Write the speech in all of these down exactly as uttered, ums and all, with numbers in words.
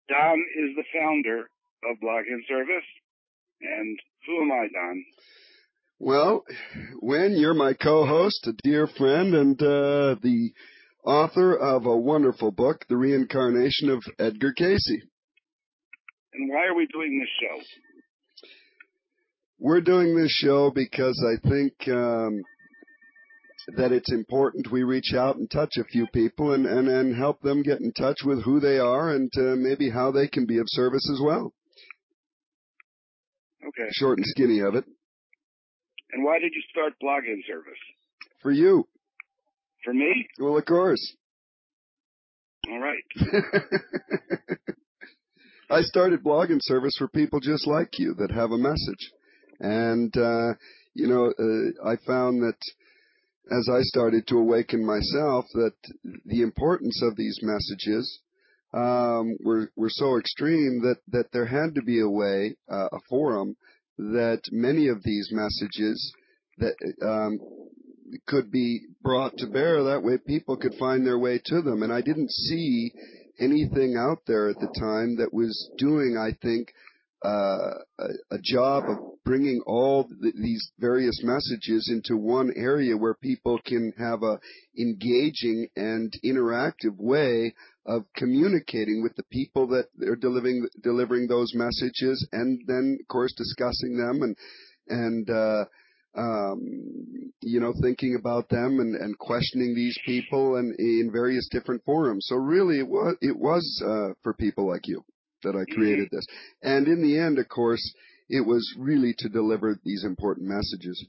Don is the founder of Blog in Service. And who am I, Don? Well, Win, you're my co-host, a dear friend, and uh, the author of a wonderful book, The Reincarnation of Edgar Cayce. And why are we doing this show? We're doing this show because I think um, that it's important we reach out and touch a few people and, and, and help them get in touch with who they are and uh, maybe how they can be of service as well. Okay. Short and skinny of it. And why did you start Blog in Service? For you. For me? Well, of course. All right. I started Blog in Service for people just like you that have a message. And, uh, you know, uh, I found that as I started to awaken myself, that the importance of these messages um, were, were so extreme that, that there had to be a way, uh, a forum, that many of these messages that um, could be brought to bear. That way people could find their way to them. And I didn't see anything out there at the time that was doing, I think, uh, a, a job of bringing all th- these various messages into one area where people can have a engaging and interactive way of communicating with the people that are delivering delivering those messages, and then, of course, discussing them and and uh, um, you know, thinking about them and, and questioning these people and in various different forums. So really, it was it was uh, for people like you that I created this. And in the end, of course, it was really to deliver these important messages.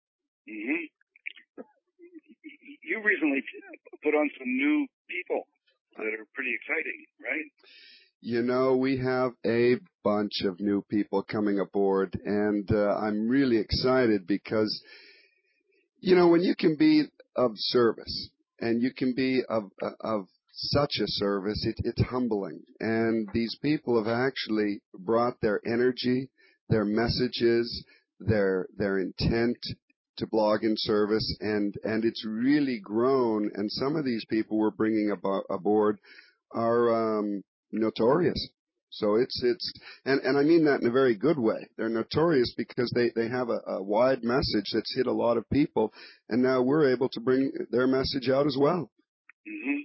Mm-hmm. You recently put on some new people that are pretty exciting, right? You know, we have a bunch of new people coming aboard, and uh, I'm really excited because, you know, when you can be of service and you can be of of such a service, it, it's humbling. And these people have actually brought their energy, their messages, their their intent to Blog in Service, and and it's really grown. And some of these people we're bringing abo- aboard are um, notorious. So it's it's and, and I mean that in a very good way. They're notorious because they, they have a, a wide message that's hit a lot of people, and now we're able to bring their message out as well. Mm-hmm.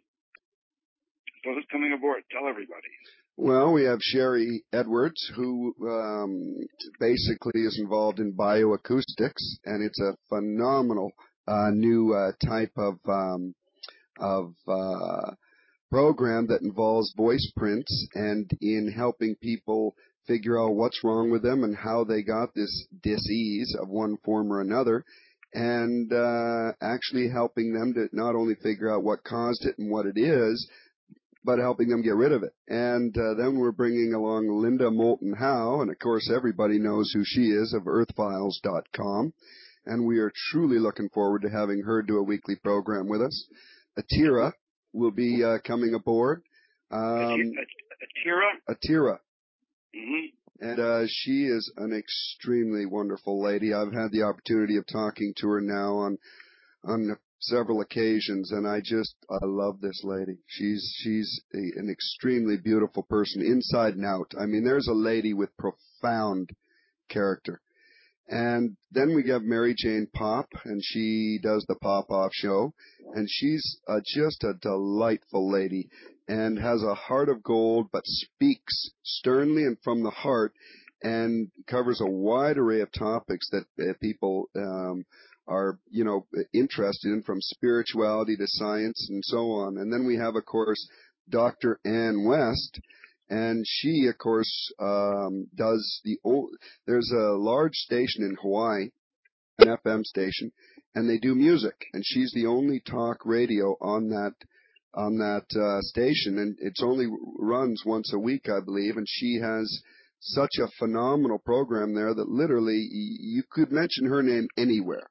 So who's coming aboard? Tell everybody. Well, we have Sherry Edwards, who um, basically is involved in bioacoustics, and it's a phenomenal uh, new uh, type of um, of uh, program that involves voice prints and in helping people figure out what's wrong with them and how they got this dis-ease of one form or another, and uh, actually helping them to not only figure out what caused it and what it is, but helping them get rid of it. And uh, then we're bringing along Linda Moulton Howe, and of course everybody knows who she is, of earth files dot com, and we are truly looking forward to having her do a weekly program with us. Atira will be uh, coming aboard. Um, Atira? Atira. Mm-hmm. And uh, she is an extremely wonderful lady. I've had the opportunity of talking to her now on on several occasions, and I just I love this lady. She's she's a, an extremely beautiful person, inside and out. I mean, there's a lady with profound character. And then we have Mary Jane Pop, and she does the Pop-Off Show, and she's uh, just a delightful lady and has a heart of gold, but speaks sternly and from the heart and covers a wide array of topics that uh, people um, are, you know, interested in, from spirituality to science and so on. And then we have, of course, Doctor Ann West, and she, of course, um, does the old, there's a large station in Hawaii, an F M station, and they do music, and she's the only talk radio on that on that uh, station, and it's only runs once a week, I believe, and she has such a phenomenal program there that literally you could mention her name anywhere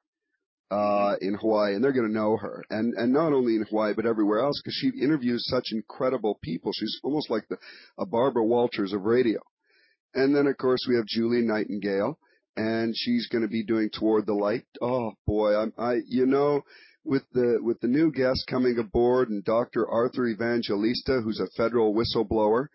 uh in Hawaii, and they're going to know her. And and not only in Hawaii, but everywhere else, because she interviews such incredible people. She's almost like the a Barbara Walters of radio. And then, of course, we have Julie Nightingale, and she's going to be doing Toward the Light. Oh, boy, I'm, I, you know, with the with the new guest coming aboard, and Doctor Arthur Evangelista, who's a federal whistleblower,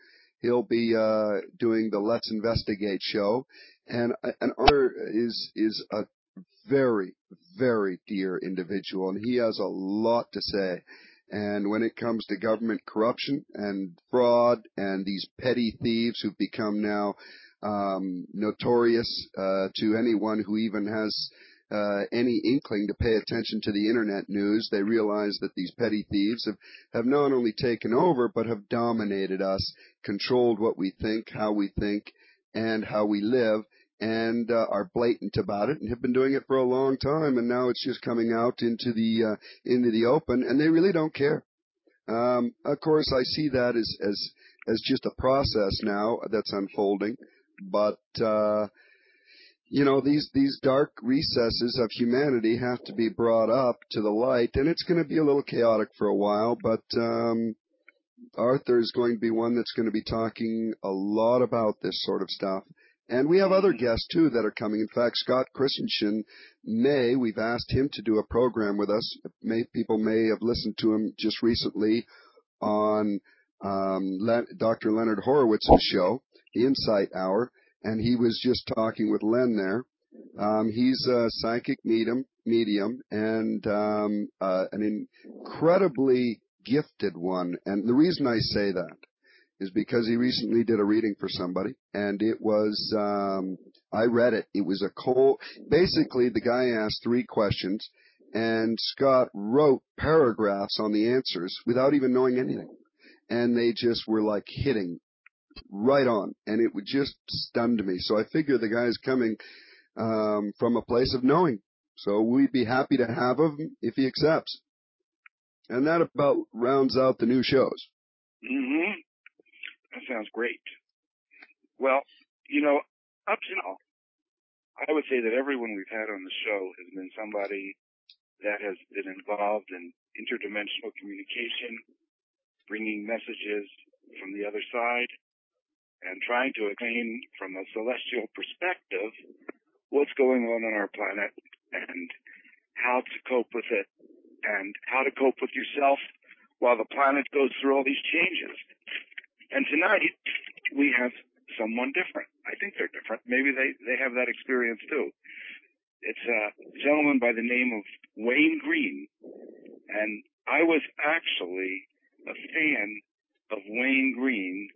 He'll be uh, doing the Let's Investigate show. And and Arthur is is a very, very dear individual, and he has a lot to say. And when it comes to government corruption and fraud and these petty thieves who've become now um, notorious uh, to anyone who even has uh, any inkling to pay attention to the internet news, they realize that these petty thieves have, have not only taken over, but have dominated us, controlled what we think, how we think, and how we live, and uh, are blatant about it and have been doing it for a long time, and now it's just coming out into the uh, into the open, and they really don't care. Um, of course, I see that as as as just a process now that's unfolding, but uh, you know, these these dark recesses of humanity have to be brought up to the light, and it's going to be a little chaotic for a while, but um, Arthur is going to be one that's going to be talking a lot about this sort of stuff. And we have other guests, too, that are coming. In fact, Scott Christensen may, we've asked him to do a program with us. May, people may have listened to him just recently on um, Le- Doctor Leonard Horowitz's show, The Insight Hour, and he was just talking with Len there. Um, he's a psychic medium, medium and um, uh, an incredibly gifted one. And the reason I say that is because he recently did a reading for somebody, and it was, um, I read it. It was a cold, basically the guy asked three questions, and Scott wrote paragraphs on the answers without even knowing anything. And they just were like hitting right on, and it would just stunned me. So I figure the guy's coming um, from a place of knowing. So we'd be happy to have him if he accepts. And that about rounds out the new shows. Mm-hmm. That sounds great. Well, you know, up to now, I would say that everyone we've had on the show has been somebody that has been involved in interdimensional communication, bringing messages from the other side, and trying to attain from a celestial perspective what's going on on our planet and how to cope with it and how to cope with yourself while the planet goes through all these changes. And tonight, we have someone different. I think they're different. Maybe they, they have that experience too. It's a gentleman by the name of Wayne Green. And I was actually a fan of Wayne Green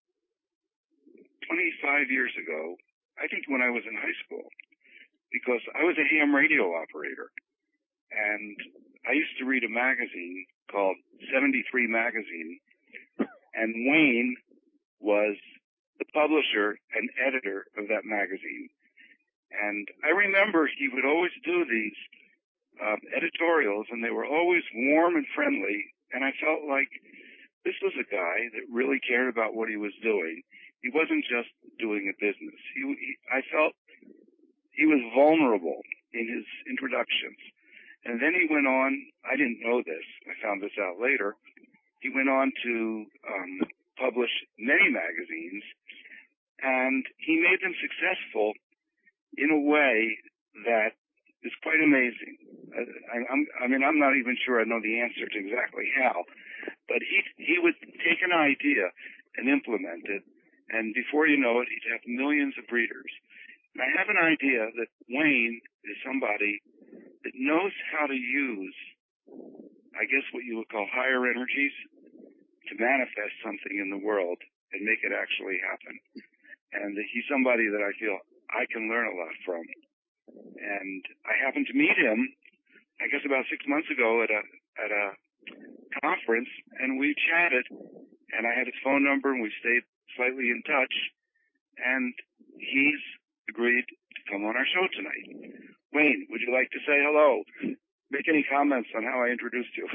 twenty-five years ago, I think when I was in high school, because I was a ham radio operator. And I used to read a magazine called seventy-three Magazine. And Wayne was the publisher and editor of that magazine. And I remember he would always do these um, editorials, and they were always warm and friendly. And I felt like this was a guy that really cared about what he was doing. He wasn't just doing a business. He, he, I felt he was vulnerable in his introductions. And then he went on, I didn't know this, I found this out later, he went on to um, publish many magazines, and he made them successful in a way that is quite amazing. I, I'm, I mean, I'm not even sure I know the answer to exactly how, but he he would take an idea and implement it, and before you know it, he'd have millions of readers. And I have an idea that Wayne is somebody that knows how to use, I guess what you would call higher energies, to manifest something in the world and make it actually happen. And he's somebody that I feel I can learn a lot from. And I happened to meet him, I guess about six months ago at a at a conference, and we chatted, and I had his phone number, and we stayed slightly in touch, and he's agreed to come on our show tonight. Wayne, would you like to say hello? Make any comments on how I introduced you?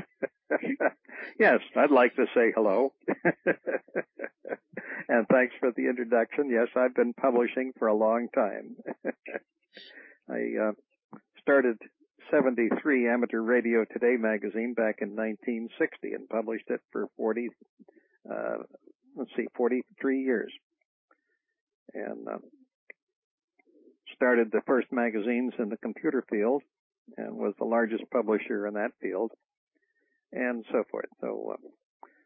Yes, I'd like to say hello. And thanks for the introduction. Yes, I've been publishing for a long time. I uh, started seventy-three Amateur Radio Today magazine back in nineteen sixty and published it for forty, uh, let's see, forty-three years. And uh, started the first magazines in the computer field and was the largest publisher in that field, and so forth. So uh,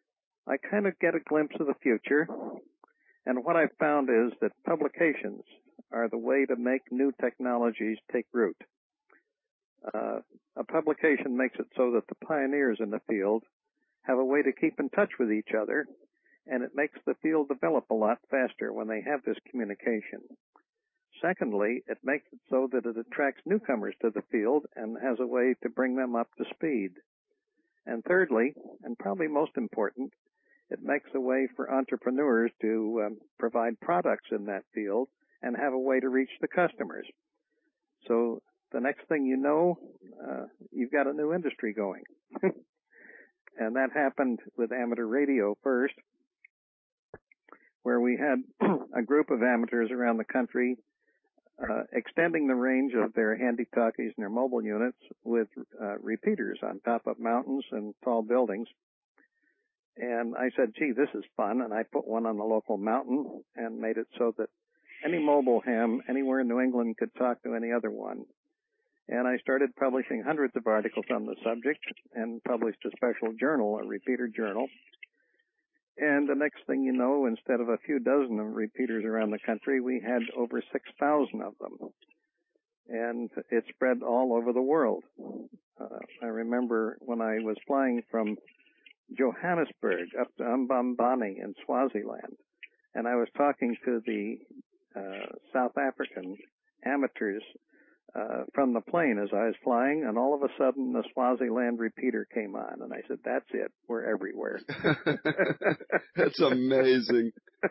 I kind of get a glimpse of the future, and what I've found is that publications are the way to make new technologies take root. Uh, a publication makes it so that the pioneers in the field have a way to keep in touch with each other, and it makes the field develop a lot faster when they have this communication. Secondly, it makes it so that it attracts newcomers to the field and has a way to bring them up to speed. And thirdly, and probably most important, it makes a way for entrepreneurs to um, provide products in that field and have a way to reach the customers. So the next thing you know, uh, you've got a new industry going. And that happened with amateur radio first, where we had a group of amateurs around the country uh, extending the range of their handy-talkies and their mobile units with uh, repeaters on top of mountains and tall buildings. And I said, gee, this is fun, and I put one on the local mountain and made it so that any mobile ham anywhere in New England could talk to any other one. And I started publishing hundreds of articles on the subject and published a special journal, a repeater journal. And the next thing you know, instead of a few dozen of repeaters around the country, we had over six thousand of them. And it spread all over the world. Uh, I remember when I was flying from Johannesburg up to Mbambane in Swaziland, and I was talking to the uh, South African amateurs uh, from the plane as I was flying, and all of a sudden the Swaziland repeater came on, and I said, that's it, we're everywhere. That's amazing.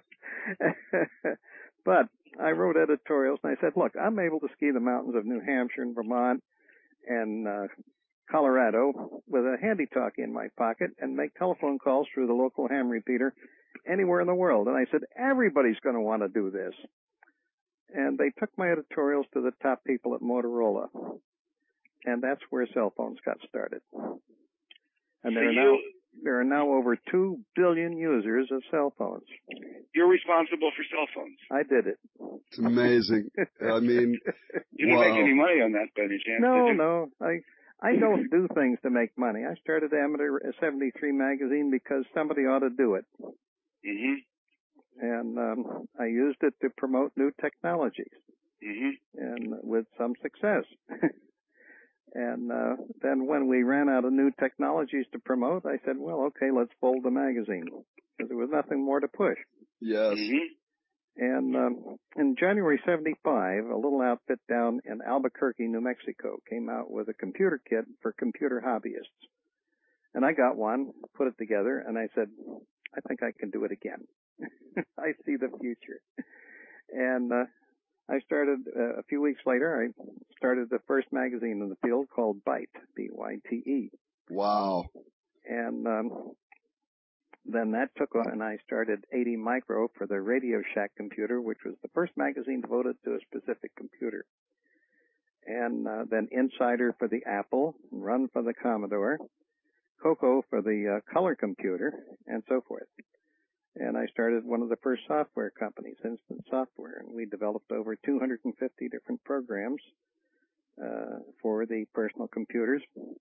But I wrote editorials, and I said, look, I'm able to ski the mountains of New Hampshire and Vermont and uh, Colorado with a handy-talkie in my pocket and make telephone calls through the local ham repeater anywhere in the world. And I said, everybody's going to want to do this. And they took my editorials to the top people at Motorola. And that's where cell phones got started. And there are now, there are now over two billion users of cell phones. You're responsible for cell phones. I did it. It's amazing. I mean, you didn't wow. make any money on that by any chance, No, did you? no. I I don't do things to make money. I started Amateur seventy-three magazine because somebody ought to do it. Mm-hmm. And um, I used it to promote new technologies, mm-hmm. and with some success. And uh, then when we ran out of new technologies to promote, I said, well, okay, let's fold the magazine, because there was nothing more to push. Yes. Mm-hmm. And um, in January seventy-five, a little outfit down in Albuquerque, New Mexico, came out with a computer kit for computer hobbyists. And I got one, put it together, and I said, I think I can do it again. I see the future. And uh, I started, uh, a few weeks later, I started the first magazine in the field called Byte, B Y T E. Wow. And um, then that took on, and I started eighty Micro for the Radio Shack computer, which was the first magazine devoted to a specific computer. And uh, then Insider for the Apple, Run for the Commodore, Coco for the uh, color computer, and so forth. And I started one of the first software companies, Instant Software, and we developed over two hundred fifty different programs uh, for the personal computers.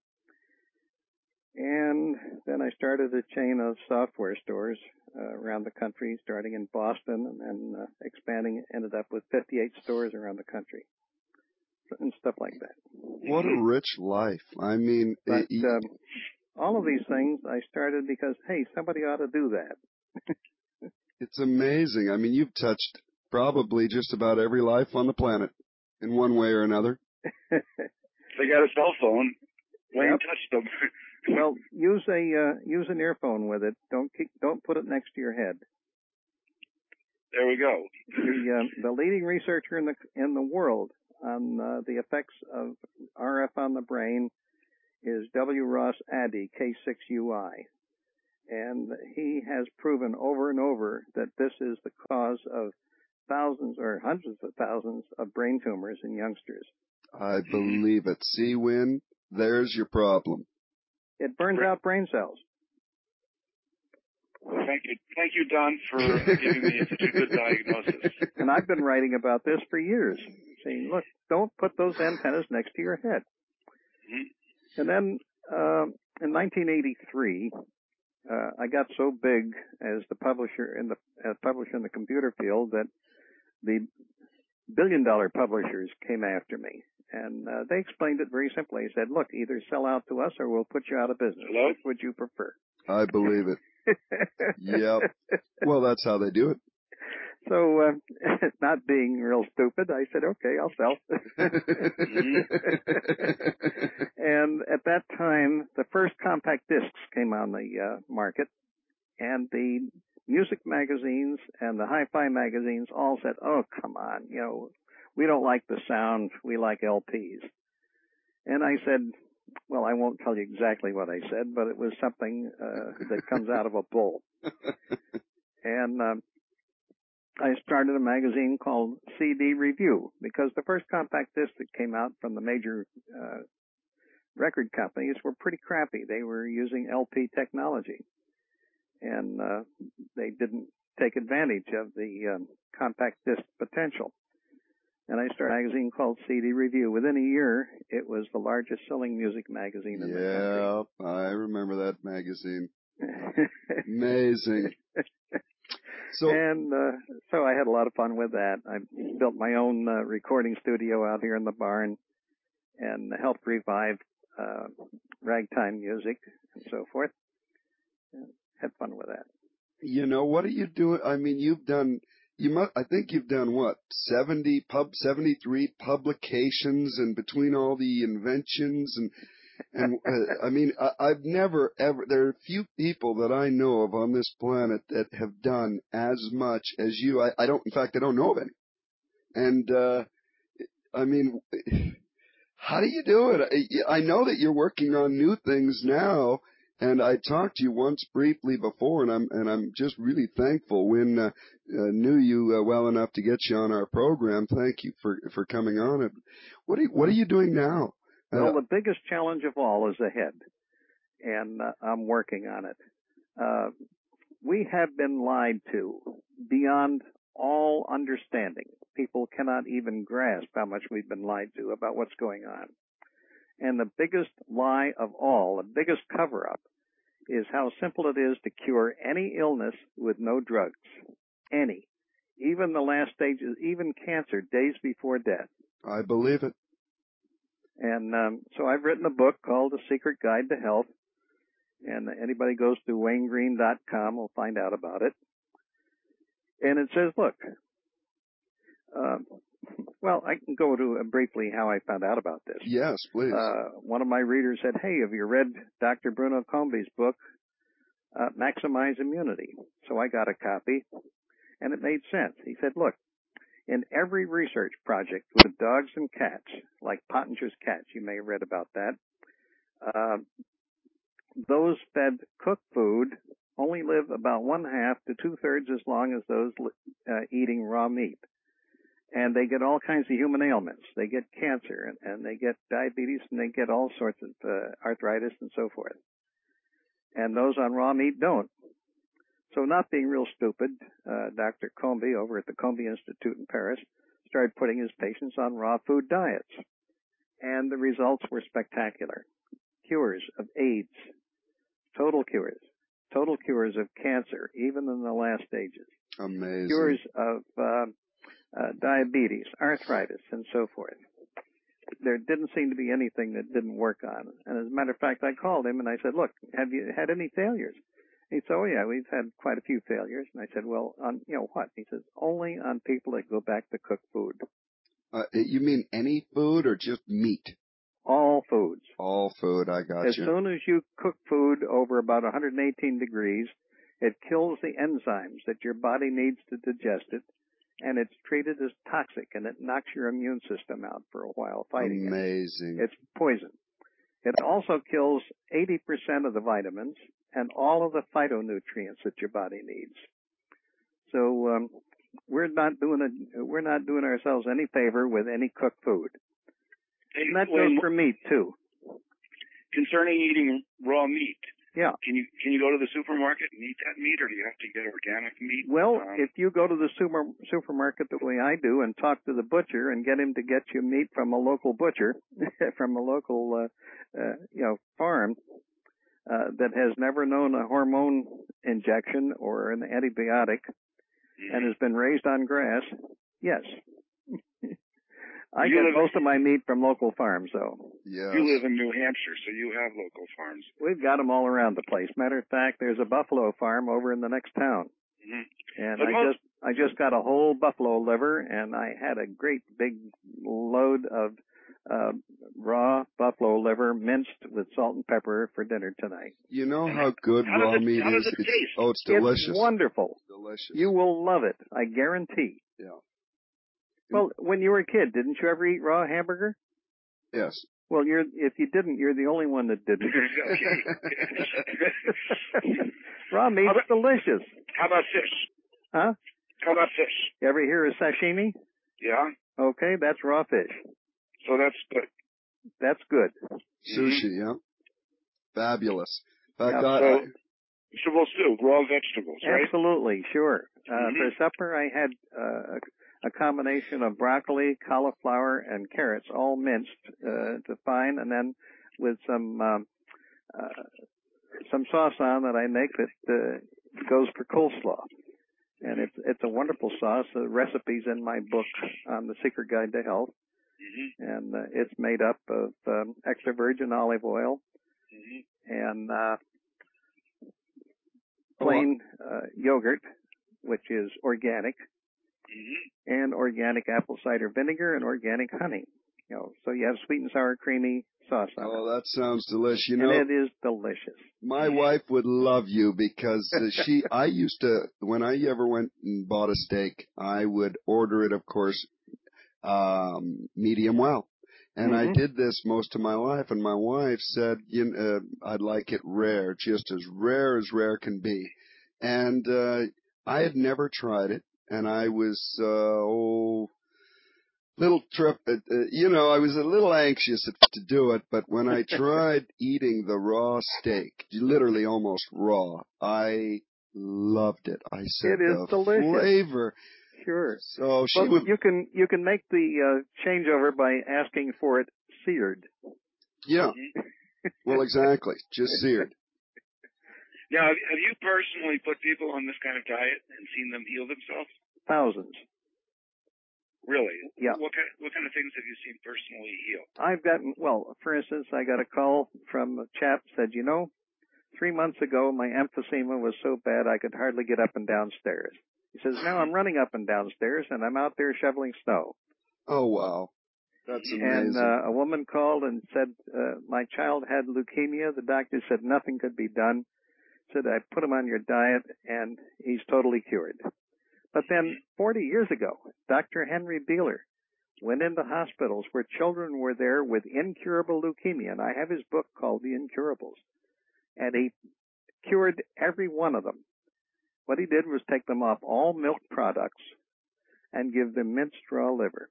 And then I started a chain of software stores uh, around the country, starting in Boston and then uh, expanding, ended up with fifty-eight stores around the country and stuff like that. What a rich life. I mean, but it, um, all of these things I started because, hey, somebody ought to do that. It's amazing. I mean, you've touched probably just about every life on the planet in one way or another. They got a cell phone. Wayne Yep. touched them. Well, use a uh, use an earphone with it. Don't keep don't put it next to your head. There we go. The uh, the leading researcher in the in the world on uh, the effects of R F on the brain is W. Ross Addy, K six U I. And he has proven over and over that this is the cause of thousands or hundreds of thousands of brain tumors in youngsters. I believe it. See, Win, there's your problem. It burns out brain cells. Well, thank you, thank you, Don, for giving me such a good diagnosis. And I've been writing about this for years, saying, look, don't put those antennas next to your head. Mm-hmm. And then uh, in nineteen eighty-three, uh, I got so big as the publisher in the uh, publisher in the computer field that the billion dollar publishers came after me. And uh, they explained it very simply. They said, look, either sell out to us or we'll put you out of business. Hello? Which would you prefer? I believe it. Yep. Well, that's how they do it. So, uh, not being real stupid, I said, okay, I'll sell. And at that time, the first compact discs came on the uh, market, and the music magazines and the hi-fi magazines all said, oh, come on, you know, we don't like the sound, we like L Ps. And I said, well, I won't tell you exactly what I said, but it was something uh, that comes out of a bull. And um, I started a magazine called C D Review, because the first compact disc that came out from the major uh, record companies were pretty crappy. They were using L P technology, and uh, they didn't take advantage of the um, compact disc potential. And I started a magazine called C D Review. Within a year, it was the largest selling music magazine in yeah, the country. Yeah, I remember that magazine. Amazing. So, and uh, so I had a lot of fun with that. I built my own uh, recording studio out here in the barn and helped revive uh, ragtime music and so forth. And had fun with that. You know, what are you doing? I mean, you've done, you must, I think you've done what, seventy pub, seventy-three publications, and between all the inventions and And, uh, I mean, I, I've never ever, there are few people that I know of on this planet that have done as much as you. I, I don't, in fact, I don't know of any. And, uh, I mean, how do you do it? I, I know that you're working on new things now, and I talked to you once briefly before, and I'm, and I'm just really thankful when, uh, uh knew you uh, well enough to get you on our program. Thank you for, for coming on it. What are you, what are you doing now? Well, the biggest challenge of all is ahead, and uh, I'm working on it. Uh, we have been lied to beyond all understanding. People cannot even grasp how much we've been lied to about what's going on. And the biggest lie of all, the biggest cover-up, is how simple it is to cure any illness with no drugs. Any. Even the last stages, even cancer, days before death. I believe it. And um, so I've written a book called The Secret Guide to Health, and anybody goes to wayne green dot com will find out about it. And it says, look, uh, well, I can go to uh, briefly how I found out about this. Yes, please. Uh, one of my readers said, hey, have you read Doctor Bruno Combe's book, uh, Maximize Immunity? So I got a copy, and it made sense. He said, look, in every research project with dogs and cats, like Pottinger's cats, you may have read about that, uh, those fed cooked food only live about one half to two-thirds as long as those uh, eating raw meat. And they get all kinds of human ailments. They get cancer, and, and they get diabetes, and they get all sorts of uh, arthritis and so forth. And those on raw meat don't. So not being real stupid, uh, Doctor Combe over at the Combe Institute in Paris started putting his patients on raw food diets. And the results were spectacular. Cures of AIDS, total cures, total cures of cancer, even in the last stages. Amazing. Cures of uh, uh, diabetes, arthritis, and so forth. There didn't seem to be anything that didn't work on. And as a matter of fact, I called him and I said, look, have you had any failures? He said, oh, yeah, we've had quite a few failures. And I said, well, on, you know what? He says, only on people that go back to cook food. Uh, you mean any food or just meat? All foods. All food, I got as you. As soon as you cook food over about one hundred eighteen degrees, it kills the enzymes that your body needs to digest it, and it's treated as toxic, and it knocks your immune system out for a while fighting it. Amazing. It's poison. It also kills eighty percent of the vitamins and all of the phytonutrients that your body needs. So um, we're not doing a, we're not doing ourselves any favor with any cooked food. Hey, and that when, goes for meat too. Concerning eating raw meat, yeah, can you can you go to the supermarket and eat that meat, or do you have to get organic meat? Well, um, if you go to the super, supermarket the way I do and talk to the butcher and get him to get you meat from a local butcher, from a local uh, uh, you know farm. uh, that has never known a hormone injection or an antibiotic Mm-hmm. and has been raised on grass, yes. I You get live- most of my meat from local farms, though. Yes. You live in New Hampshire, so you have local farms. We've got them all around the place. Matter of fact, there's a buffalo farm over in the next town. Mm-hmm. And But I most- just I just got a whole buffalo liver, and I had a great big load of uh, raw buffalo liver minced with salt and pepper for dinner tonight. You know how good How does raw it- meat how does is? it It's, taste? oh, it's delicious. It's wonderful. Delicious. You will love it, I guarantee. Yeah. Well, when you were a kid, didn't you ever eat raw hamburger? Yes. Well, you're if you didn't, you're the only one that didn't. Raw meat's How about- delicious. How about fish? Huh? How about fish? You ever hear of sashimi? Yeah? Okay, that's raw fish. So that's good. That's good. Sushi, yeah. Fabulous. In fact, Yeah, I, so- I, Vegetable stew, raw vegetables, right? Absolutely, sure. Uh, Mhm. For supper, I had uh, a combination of broccoli, cauliflower, and carrots, all minced uh, to fine, and then with some um, uh, some sauce on that I make that uh, goes for coleslaw. And it's it's a wonderful sauce. The recipe's in my book on the Secret Guide to Health, Mm-hmm. and uh, it's made up of um, extra virgin olive oil Mm-hmm. and uh, Oh, plain uh, yogurt, which is organic, Mm-hmm. and organic apple cider vinegar and organic honey. You know, so you have sweet and sour creamy sauce on oh, it. that sounds delicious. You know, And it is delicious. my wife would love you because uh, she, I used to, when I ever went and bought a steak, I would order it, of course, um, medium well. And I Mhm. did this most of my life, and my wife said, you know, uh, I'd like it rare, just as rare as rare can be. And, uh, I had never tried it, and I was, uh, oh, little trip, uh, uh, you know, I was a little anxious to do it, but when I tried eating the raw steak, literally almost raw, I loved it. I said, It is the delicious. flavor. Sure. So she But would, you can you can make the uh, changeover by asking for it seared. yeah, Mm-hmm. well, exactly, just seared. Now, have have you personally put people on this kind of diet and seen them heal themselves? Thousands. Really? Yeah. What kind, what kind of things have you seen personally heal? I've gotten, well, for instance, I got a call from a chap said, you know, three months ago my emphysema was so bad I could hardly get up and down stairs. He says, now I'm running up and down stairs and I'm out there shoveling snow. Oh, wow. That's amazing. And uh, a woman called and said, uh, my child had leukemia. The doctor said nothing could be done. Said, I put him on your diet and he's totally cured. But then forty years ago, Doctor Henry Beeler went into hospitals where children were there with incurable leukemia, and I have his book called The Incurables, and he cured every one of them. What he did was take them off all milk products and give them minced raw liver.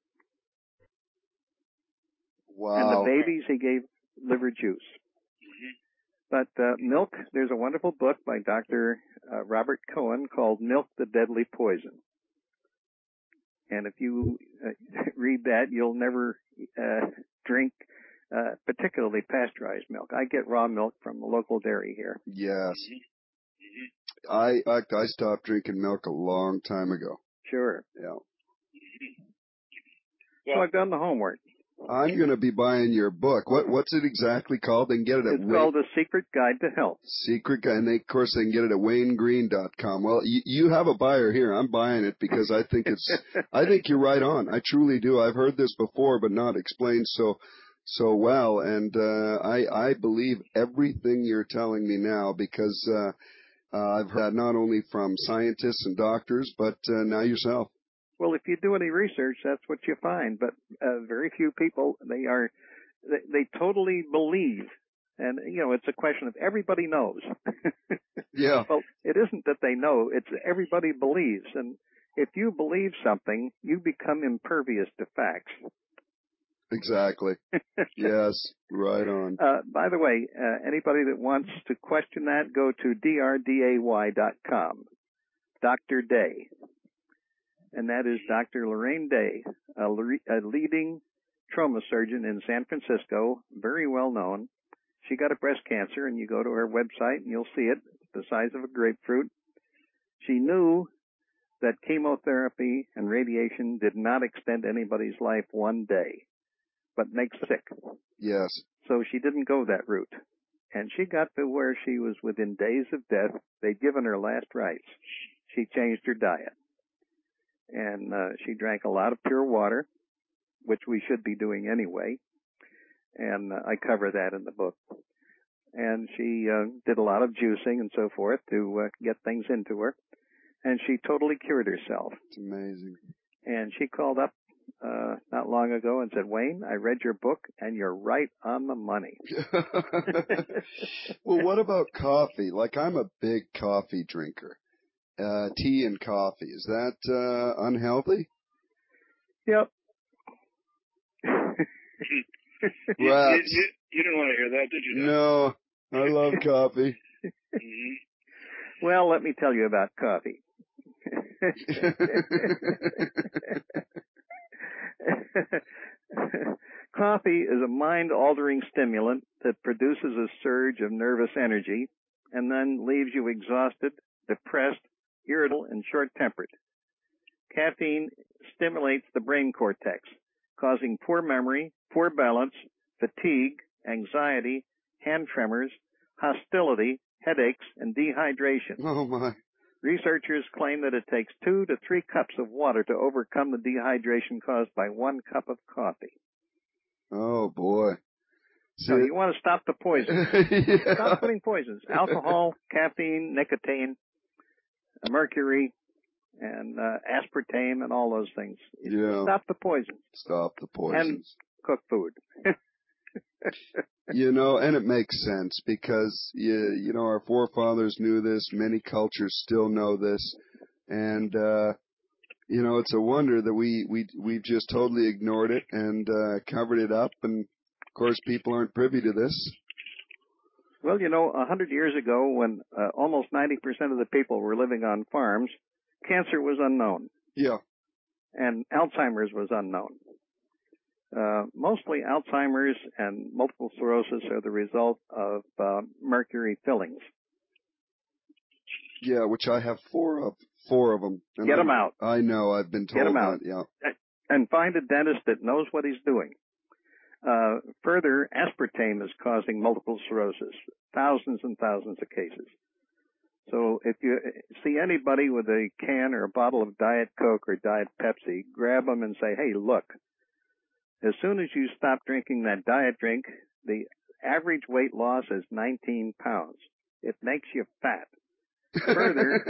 Wow. And the babies he gave liver juice. But uh, milk, there's a wonderful book by Doctor Uh, Robert Cohen called Milk, the Deadly Poison. And if you uh, read that, you'll never uh, drink uh, particularly pasteurized milk. I get raw milk from the local dairy here. Yes. Mm-hmm. I, I I stopped drinking milk a long time ago. Sure. Yeah. So I've done the homework. I'm going to be buying your book. What what's it exactly called? They can get it at It's Wayne, called The Secret Guide to Health. Secret Guide, and they, of course they can get it at wayne green dot com. Well, you, you have a buyer here. I'm buying it because I think it's I think you're right on. I truly do. I've heard this before, but not explained so so well, and uh, I I believe everything you're telling me now because uh, uh, I've heard not only from scientists and doctors, but uh, now yourself. Well, if you do any research, that's what you find. But uh, very few people, they are, they, they totally believe. And, you know, it's a question of everybody knows. Yeah. Well, it isn't that they know, it's everybody believes. And if you believe something, you become impervious to facts. Exactly. Yes. Right on. Uh, by the way, uh, anybody that wants to question that, go to D R day dot com. Doctor Day. And that is Doctor Lorraine Day, a, le- a leading trauma surgeon in San Francisco, very well known. she got a breast cancer, and you go to her website and you'll see it, the size of a grapefruit. She knew that chemotherapy and radiation did not extend anybody's life one day, but make sick. Yes. So she didn't go that route. And she got to where she was within days of death. They'd given her last rites. She changed her diet. And uh, she drank a lot of pure water, which we should be doing anyway. And uh, I cover that in the book. And she uh, did a lot of juicing and so forth to uh, get things into her. And she totally cured herself. It's amazing. And she called up uh not long ago and said, Wayne, I read your book and you're right on the money. Well, what about coffee? Like, I'm a big coffee drinker. Uh, tea and coffee. Is that uh, unhealthy? Yep. you, you, you, you didn't want to hear that, did you? No, I love coffee. Mm-hmm. Well, let me tell you about coffee. Coffee is a mind-altering stimulant that produces a surge of nervous energy and then leaves you exhausted, depressed, irritable, and short-tempered. Caffeine stimulates the brain cortex, causing poor memory, poor balance, fatigue, anxiety, hand tremors, hostility, headaches, and dehydration. Oh, my. Researchers claim that it takes two to three cups of water to overcome the dehydration caused by one cup of coffee. Oh, boy. So you want to stop the poison. Yeah. Stop putting poisons. Alcohol, caffeine, nicotine, mercury, and uh, aspartame, and all those things. Yeah. Stop the poisons. Stop the poisons. And cook food. You know, and it makes sense because, you, you know, our forefathers knew this. Many cultures still know this. And, uh, you know, it's a wonder that we, we, we've just totally ignored it and, uh, covered it up. And, of course, people aren't privy to this. Well, you know, a hundred years ago when uh, almost ninety percent of the people were living on farms, cancer was unknown. Yeah. And Alzheimer's was unknown. Uh, mostly Alzheimer's and multiple sclerosis are the result of uh, mercury fillings. Yeah, which I have four of, four of them. And Get I'm, them out. I know, I've been told Get them that, out. yeah. And find a dentist that knows what he's doing. Uh, further, aspartame is causing multiple sclerosis, thousands and thousands of cases. So if you see anybody with a can or a bottle of Diet Coke or Diet Pepsi, grab them and say, hey, look, as soon as you stop drinking that diet drink, the average weight loss is nineteen pounds. It makes you fat. Further,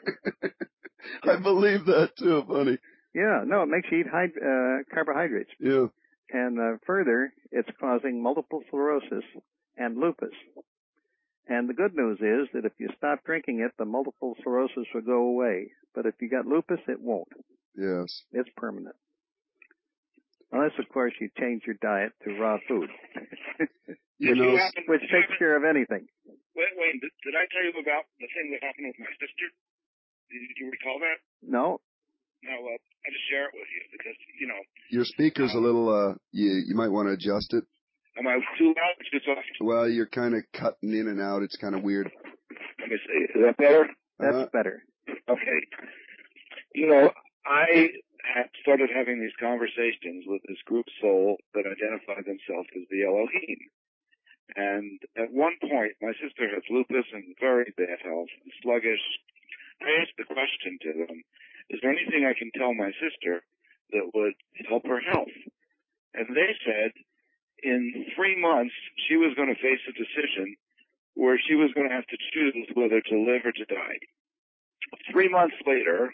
I believe that too, funny. Yeah, no, it makes you eat high, uh, carbohydrates. Yeah. And uh, further, it's causing multiple sclerosis and lupus. And the good news is that if you stop drinking it, the multiple sclerosis will go away. But if you got lupus, it won't. Yes. It's permanent. Unless, of course, you change your diet to raw food. You know, which takes care of anything. Wait, wait, did, did I tell you about the thing that happened with my sister? Did you recall that? No. No, well, I'll just share it with you because, you know. Your speaker's um, a little, uh, you, you might want to adjust it. Am I too loud or too soft? Well, you're kind of cutting in and out. It's kind of weird. Let me see. Is that better? That's uh, better. Okay. You know, I had started having these conversations with this group soul that identified themselves as the Elohim. And at one point, my sister has lupus and very bad health and sluggish. I asked the question to them, is there anything I can tell my sister that would help her health? And they said in three months, she was going to face a decision where she was going to have to choose whether to live or to die. Three months later,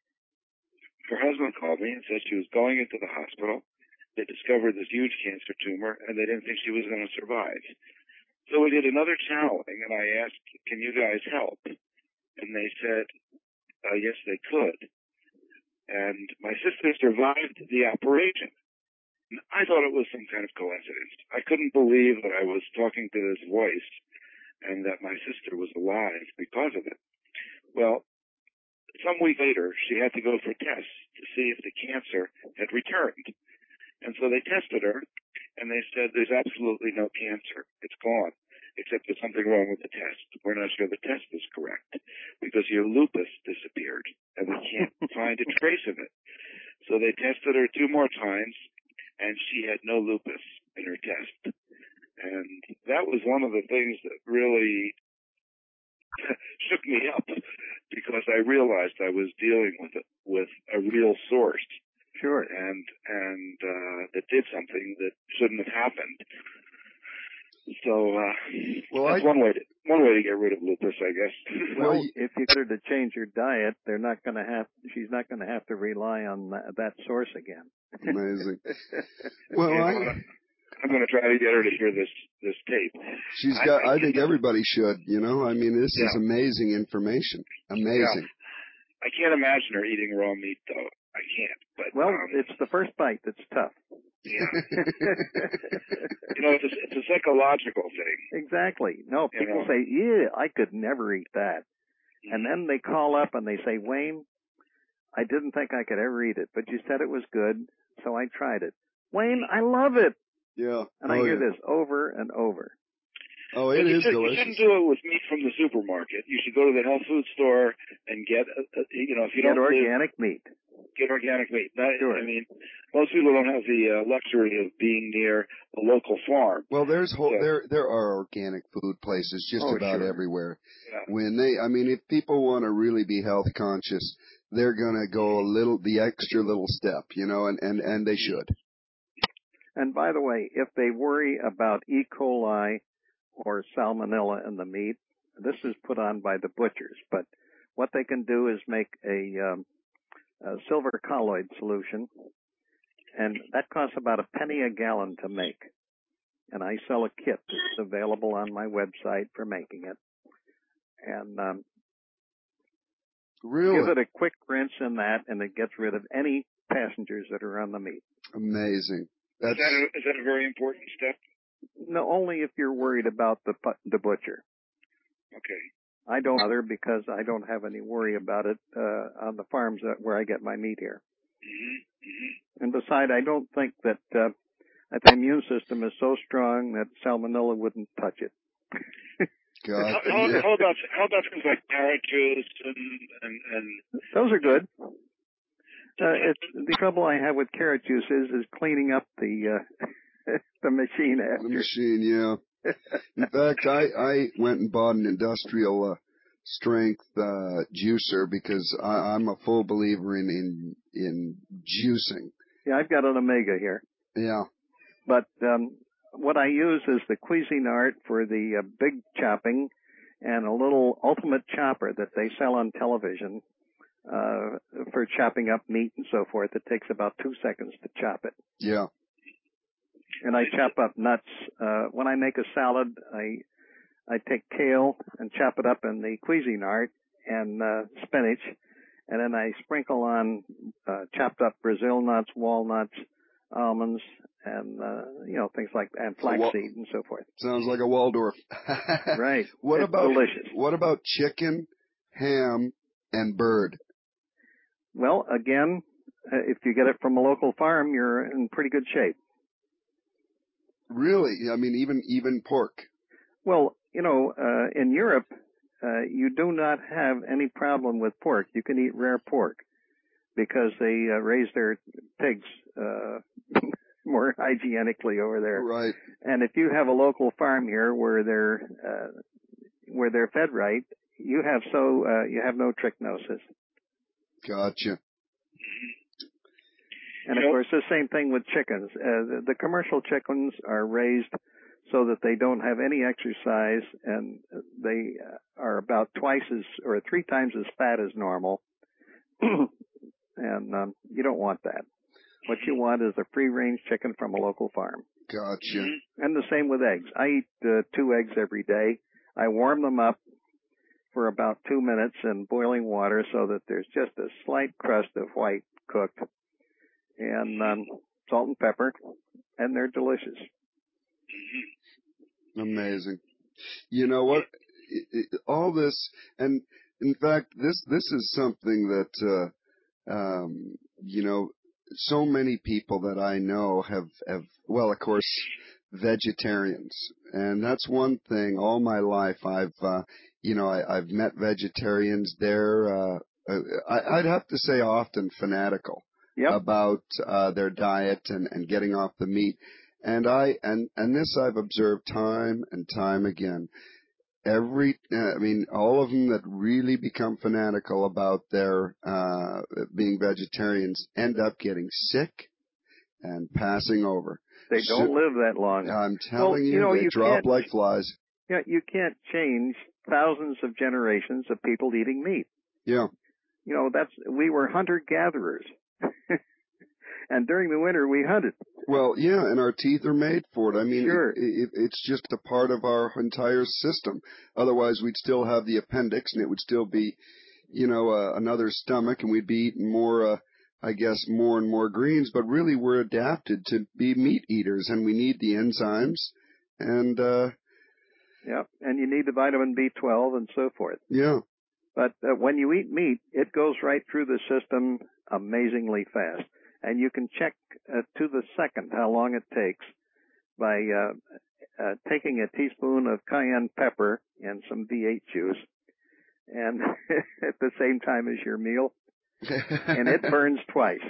her husband called me and said she was going into the hospital. They discovered this huge cancer tumor, and they didn't think she was going to survive. So we did another channeling, and I asked, can you guys help? And they said, uh, yes, they could. And my sister survived the operation. And I thought it was some kind of coincidence. I couldn't believe that I was talking to this voice and that my sister was alive because of it. Well, some week later, she had to go for tests to see if the cancer had returned. And so they tested her, and they said there's absolutely no cancer. It's gone. Except there's something wrong with the test. We're not sure the test is correct because your lupus disappeared and we can't find a trace of it. So they tested her two more times and she had no lupus in her test. And that was one of the things that really shook me up because I realized I was dealing with it, with a real source. Sure. And, and, uh, that did something that shouldn't have happened. So, uh, well, that's I, one way to, one way to get rid of lupus, I guess. Well, if you get her to change her diet, they're not going to have, she's not going to have to rely on that, that source again. Amazing. Well, you know, I, I'm going to try to get her to hear this, this tape. She's got, I, I, I think everybody should, you know, I mean, this yeah. is amazing information. Amazing. Yeah. I can't imagine her eating raw meat though. I can't, but. Well, um, it's the first bite that's tough. Yeah. You know, it's a, it's a psychological thing. Exactly. No, people you know? say, yeah, I could never eat that. Mm-hmm. And then they call up and they say, Wayne, I didn't think I could ever eat it, but you said it was good, so I tried it. Wayne, I love it. Yeah. And oh, I hear yeah. this over and over. Oh, it but is you delicious. You shouldn't do it with meat from the supermarket. You should go to the health food store and get, a, a, you know, if you get don't organic live, meat. Get organic meat. That, sure. I mean, most people don't have the uh, luxury of being near a local farm. Well, there's whole, so, there there are organic food places just oh, about sure. everywhere. Yeah. When they, I mean, if people want to really be health conscious, they're gonna go a little, the extra little step, you know, and and and they should. And by the way, if they worry about E. coli or salmonella in the meat, this is put on by the butchers. But what they can do is make a um, Uh, silver colloid solution, and that costs about a penny a gallon to make. And I sell a kit that's available on my website for making it. And um, really? give it a quick rinse in that, and it gets rid of any passengers that are on the meat. Amazing. That's... Is, that a, is that a very important step? No, only if you're worried about the the butcher. Okay. I don't bother because I don't have any worry about it uh, on the farms that, where I get my meat here. Mm-hmm. Mm-hmm. And besides, I don't think that, uh, that the immune system is so strong that salmonella wouldn't touch it. God. How, how, how about how about things like carrot juice and and, and those are good. Uh, it's, the trouble I have with carrot juice is is cleaning up the uh, the machine after. The machine, yeah. In fact, I, I went and bought an industrial uh, strength uh, juicer because I, I'm a full believer in, in in juicing. Yeah, I've got an Omega here. Yeah. But um, what I use is the Cuisinart for the uh, big chopping and a little ultimate chopper that they sell on television uh, for chopping up meat and so forth. It takes about two seconds to chop it. Yeah. And I chop up nuts. Uh, when I make a salad, I I take kale and chop it up in the Cuisinart and uh, spinach, and then I sprinkle on uh, chopped up Brazil nuts, walnuts, almonds, and uh, you know things like and flaxseed and so forth. Sounds like a Waldorf. Right. What it's about delicious. What about chicken, ham, and bird? Well, again, uh, if you get it from a local farm, you're in pretty good shape. Really? I mean, even even pork. Well, you know, uh, in Europe, uh, you do not have any problem with pork. You can eat rare pork because they uh, raise their pigs uh, more hygienically over there. Right. And if you have a local farm here where they're uh, where they're fed right, you have so uh, you have no trichinosis. Gotcha. And of course, the same thing with chickens. Uh, the, the commercial chickens are raised so that they don't have any exercise, and they are about twice as or three times as fat as normal. And um, you don't want that. What you want is a free-range chicken from a local farm. Gotcha. And the same with eggs. I eat uh, two eggs every day. I warm them up for about two minutes in boiling water so that there's just a slight crust of white cooked, and um, salt and pepper, and they're delicious. Amazing. You know what? It, it, all this, and in fact, this this is something that uh, um, you know so many people that I know have, have, well, of course, vegetarians. And that's one thing all my life I've, uh, you know, I, I've met vegetarians. They're, uh, I, I'd have to say often fanatical yep. about, uh, their diet and, and getting off the meat. And I, and, and this I've observed time and time again. Every, uh, I mean, all of them that really become fanatical about their, uh, being vegetarians end up getting sick and passing over. They don't so, live that long. I'm telling well, you, you know, they you drop like flies. Yeah, you can't change thousands of generations of people eating meat. Yeah. You know, that's, we were hunter-gatherers. And during the winter, we hunted. Well, yeah, and our teeth are made for it. I mean, sure. it, it, it's just a part of our entire system. Otherwise, we'd still have the appendix, and it would still be, you know, uh, another stomach, and we'd be eating more, uh, I guess, more and more greens. But really, we're adapted to be meat eaters, and we need the enzymes, and uh yeah, and you need the vitamin B twelve and so forth. Yeah. But uh, when you eat meat, it goes right through the system amazingly fast. And you can check uh, to the second how long it takes by uh, uh, taking a teaspoon of cayenne pepper and some V eight juice, and at the same time as your meal, and it burns twice.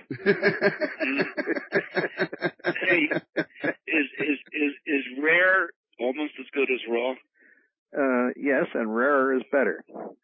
Hey, is is is is rare almost as good as raw? Uh, yes, and rarer is better.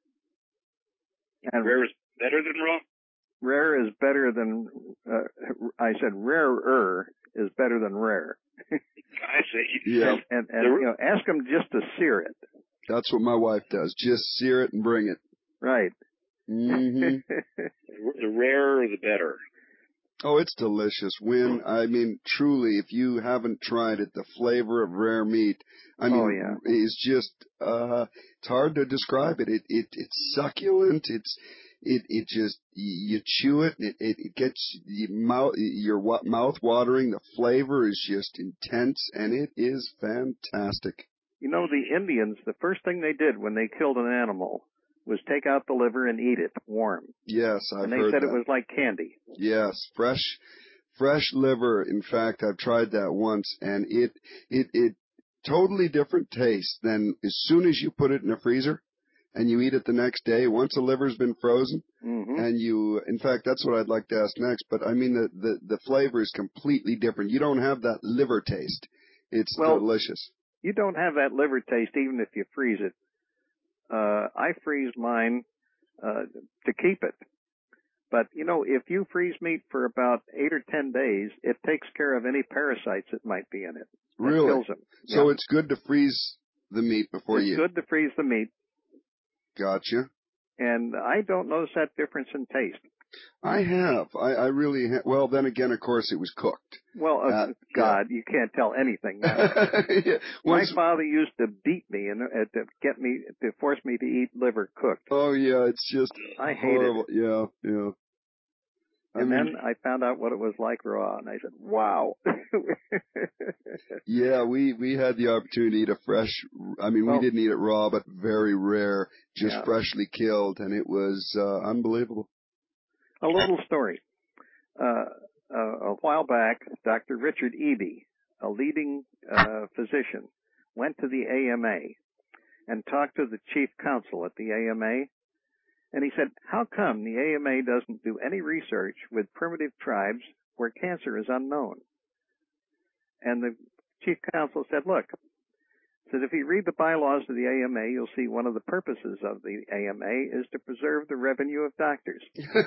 And rare is better than raw? Rare is better than, uh, I said rarer is better than rare. I see. Yeah. And, and you know, ask them just to sear it. That's what my wife does. Just sear it and bring it. Right. Mm-hmm. The rarer, the better. Oh, it's delicious. When, I mean, truly, if you haven't tried it, the flavor of rare meat, I mean, oh, yeah. is just, uh, it's hard to describe it. It, it, it's succulent. It's, It it just you chew it, and it it gets your mouth your mouth watering. The flavor is just intense, and it is fantastic. You know, the Indians, the first thing they did when they killed an animal was take out the liver and eat it warm. Yes, I've heard that. And they said that. It was like candy. Yes, fresh fresh liver. In fact, I've tried that once, and it it it totally different taste than as soon as you put it in a freezer. And you eat it the next day, once the liver's been frozen, mm-hmm. and you, in fact, that's what I'd like to ask next, but I mean, the, the, the flavor is completely different. You don't have that liver taste. It's well, delicious. You don't have that liver taste even if you freeze it. Uh, I freeze mine, uh, to keep it. But, you know, if you freeze meat for about eight or ten days, it takes care of any parasites that might be in it. Really? It kills them. So yeah. It's good to freeze the meat before it's you... It's good to freeze the meat. Gotcha. And I don't notice that difference in taste. I have. I, I really have. Well, then again, of course, it was cooked. Well, uh, uh, God, yeah. You can't tell anything now. yeah. Once, My father used to beat me and uh, to get me, to force me to eat liver cooked. Oh, yeah, it's just I horrible. hated it. Yeah, yeah. And I mean, then I found out what it was like raw, and I said, wow. yeah, we, we had the opportunity to eat a fresh, I mean, well, we didn't eat it raw, but very rare, just yeah. freshly killed, and it was uh, unbelievable. A little story. Uh, uh, a while back, Doctor Richard Eby, a leading uh, physician, went to the A M A and talked to the chief counsel at the A M A. And he said, how come the A M A doesn't do any research with primitive tribes where cancer is unknown? And the chief counsel said, look, said if you read the bylaws of the A M A, you'll see one of the purposes of the A M A is to preserve the revenue of doctors.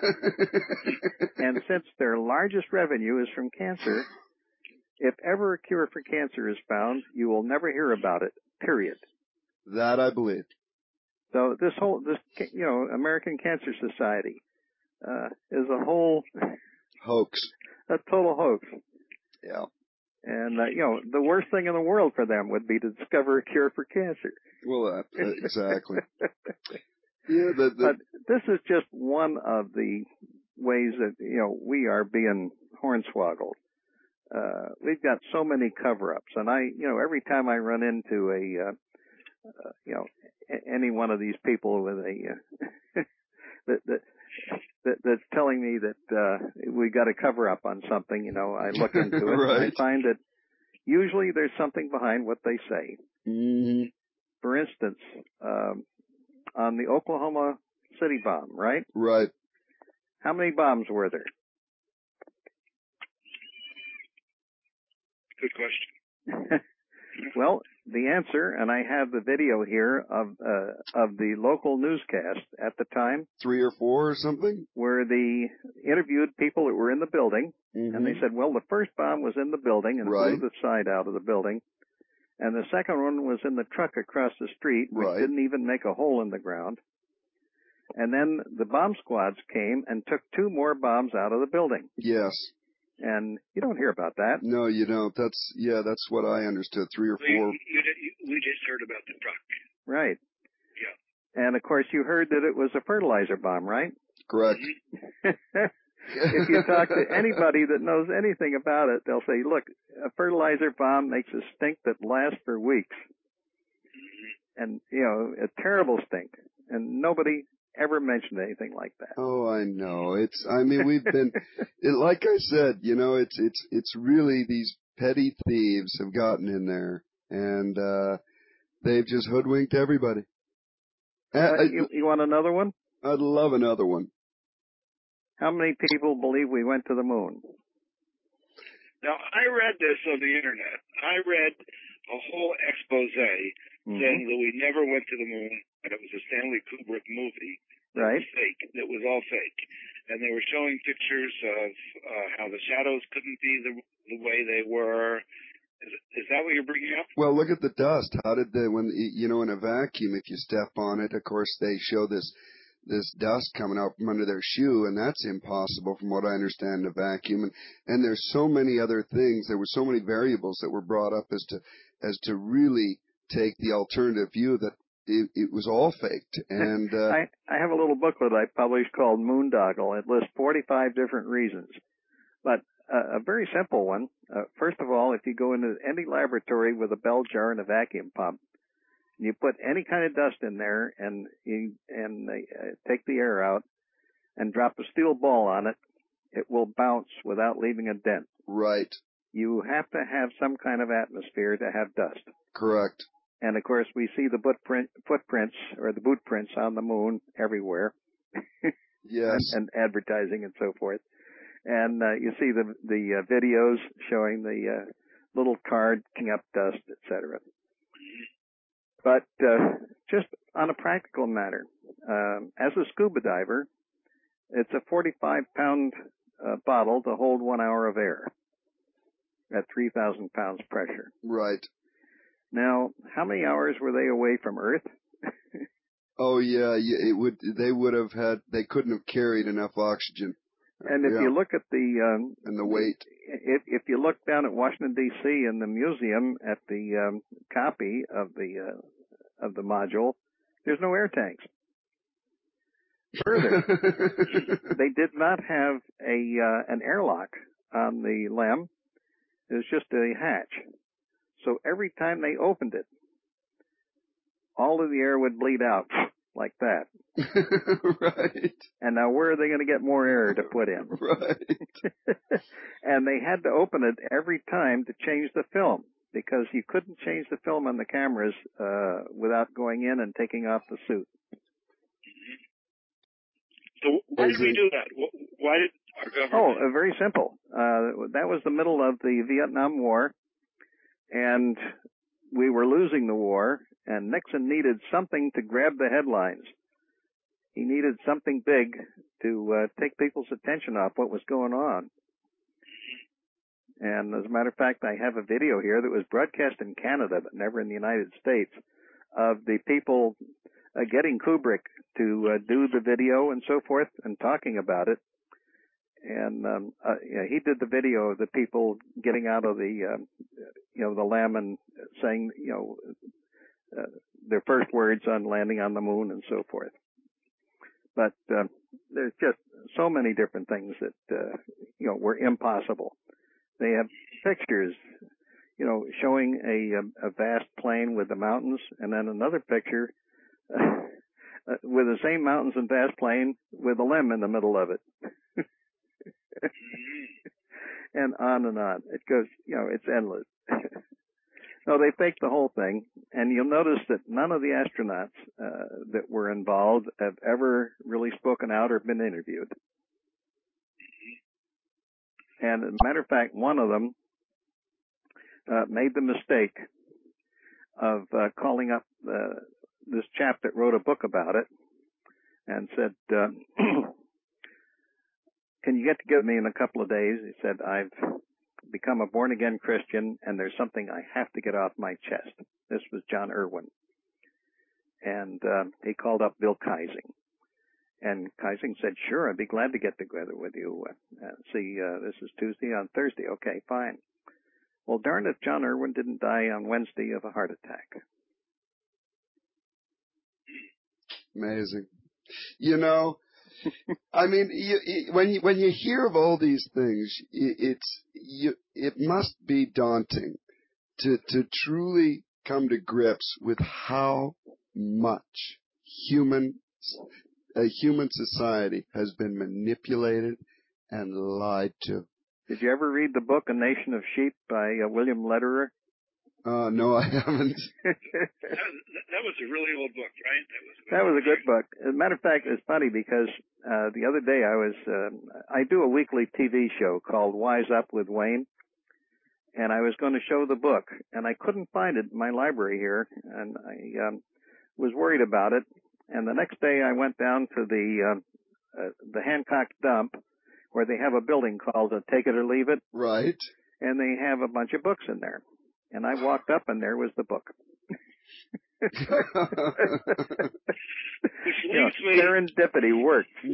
And since their largest revenue is from cancer, if ever a cure for cancer is found, you will never hear about it, period. That I believe. So this whole, this, you know, American Cancer Society, uh, is a whole hoax, a total hoax. Yeah. And, uh, you know, the worst thing in the world for them would be to discover a cure for cancer. Well, uh, exactly. yeah, the, the, but this is just one of the ways that, you know, we are being hornswoggled. Uh, we've got so many cover-ups, and I, you know, every time I run into a, uh, uh, you know, any one of these people with a, uh, that, that that, that's telling me that uh, we got a cover up on something. You know, I look into it right. and I find that usually there's something behind what they say. Mm-hmm. For instance, um, on the Oklahoma City bomb, right? Right. How many bombs were there? Good question. Well, the answer, and I have the video here of uh, of the local newscast at the time. Three or four or something? Where they interviewed people that were in the building, mm-hmm. and they said, well, the first bomb was in the building and right. blew the side out of the building, and the second one was in the truck across the street, which right. didn't even make a hole in the ground. And then the bomb squads came and took two more bombs out of the building. Yes. And you don't hear about that. No, you don't. That's, yeah, that's what I understood. Three or four. You, you, you, we just heard about the truck. Right. Yeah. And of course you heard that it was a fertilizer bomb, right? Correct. If you talk to anybody that knows anything about it, they'll say, look, a fertilizer bomb makes a stink that lasts for weeks. Mm-hmm. And, you know, a terrible stink. And nobody ever mentioned anything like that. Oh, I know. It's, I mean, we've been, it, like I said, you know, it's, it's, it's really these petty thieves have gotten in there and, uh, they've just hoodwinked everybody. Uh, I, you, you want another one? I'd love another one. How many people believe we went to the moon? Now, I read this on the internet. I read a whole expose mm-hmm. saying that we never went to the moon, and it was a Stanley Kubrick movie. That right. was fake. That was all fake. And they were showing pictures of uh, how the shadows couldn't be the, the way they were. Is, is that what you're bringing up? Well, look at the dust. How did the, when, you know, in a vacuum, if you step on it, of course, they show this this dust coming out from under their shoe, and that's impossible from what I understand in a vacuum. And, and there's so many other things. There were so many variables that were brought up as to, as to really take the alternative view that it, it was all faked. And, uh, I, I have a little booklet I published called Moondoggle. It lists forty-five different reasons. But uh, a very simple one. Uh, first of all, if you go into any laboratory with a bell jar and a vacuum pump, you put any kind of dust in there and you, and they, uh, take the air out and drop a steel ball on it, it will bounce without leaving a dent. Right. You have to have some kind of atmosphere to have dust. Correct. And of course, we see the footprint, footprints or the boot prints on the moon everywhere. Yes. and, and advertising and so forth. And uh, you see the the uh, videos showing the uh, little car kicking up dust, et cetera. But uh, just on a practical matter, um, as a scuba diver, it's a forty-five pound uh, bottle to hold one hour of air at three thousand pounds pressure. Right. Now, how many hours were they away from Earth? Oh yeah, it would. They would have had. They couldn't have carried enough oxygen. And if yeah. you look at the um, and the weight, if if you look down at Washington D C in the museum at the um, copy of the uh, of the module, there's no air tanks. Further, they did not have a uh, an airlock on the L E M. It was just a hatch. So every time they opened it, all of the air would bleed out like that. Right. And now where are they going to get more air to put in? Right. And they had to open it every time to change the film because you couldn't change the film on the cameras uh, without going in and taking off the suit. So why did we do that? Why did our government? Oh, uh, very simple. Uh, that was the middle of the Vietnam War, and we were losing the war, and Nixon needed something to grab the headlines. He needed something big to uh, take people's attention off what was going on. And as a matter of fact, I have a video here that was broadcast in Canada, but never in the United States, of the people uh, getting Kubrick to uh, do the video and so forth and talking about it. And um, uh, yeah, he did the video of the people getting out of the, uh, you know, the L E M and saying, you know, uh, their first words on landing on the moon and so forth. But uh, there's just so many different things that, uh, you know, were impossible. They have pictures, you know, showing a, a vast plain with the mountains, and then another picture uh, with the same mountains and vast plain with a limb in the middle of it. And on and on. It goes, you know, it's endless. No, they faked the whole thing, and you'll notice that none of the astronauts uh, that were involved have ever really spoken out or been interviewed. And as a matter of fact, one of them uh, made the mistake of uh, calling up uh, this chap that wrote a book about it and said, uh, can you get together with me in a couple of days? He said, I've become a born-again Christian, and there's something I have to get off my chest. This was John Irwin. And uh, he called up Bill Kaysing. And Kaysing said, sure, I'd be glad to get together with you. Uh, see, uh, this is Tuesday, on Thursday. Okay, fine. Well, darn if John Irwin didn't die on Wednesday of a heart attack. Amazing. You know, I mean, you, you, when you when you hear of all these things, it's you, it must be daunting to to truly come to grips with how much human a human society has been manipulated and lied to. Did you ever read the book A Nation of Sheep by uh, William Lederer? Uh, no, I haven't. that, that was a really old book, right? That was a, that was a good book. As a matter of fact, it's funny because uh, the other day I was, uh, I do a weekly T V show called Wise Up with Wayne, and I was going to show the book, and I couldn't find it in my library here, and I um, was worried about it. And the next day I went down to the uh, uh, the Hancock dump, where they have a building called a Take It or Leave It. Right. And they have a bunch of books in there. And I walked up, and there was the book. Which you know, me, serendipity works. you,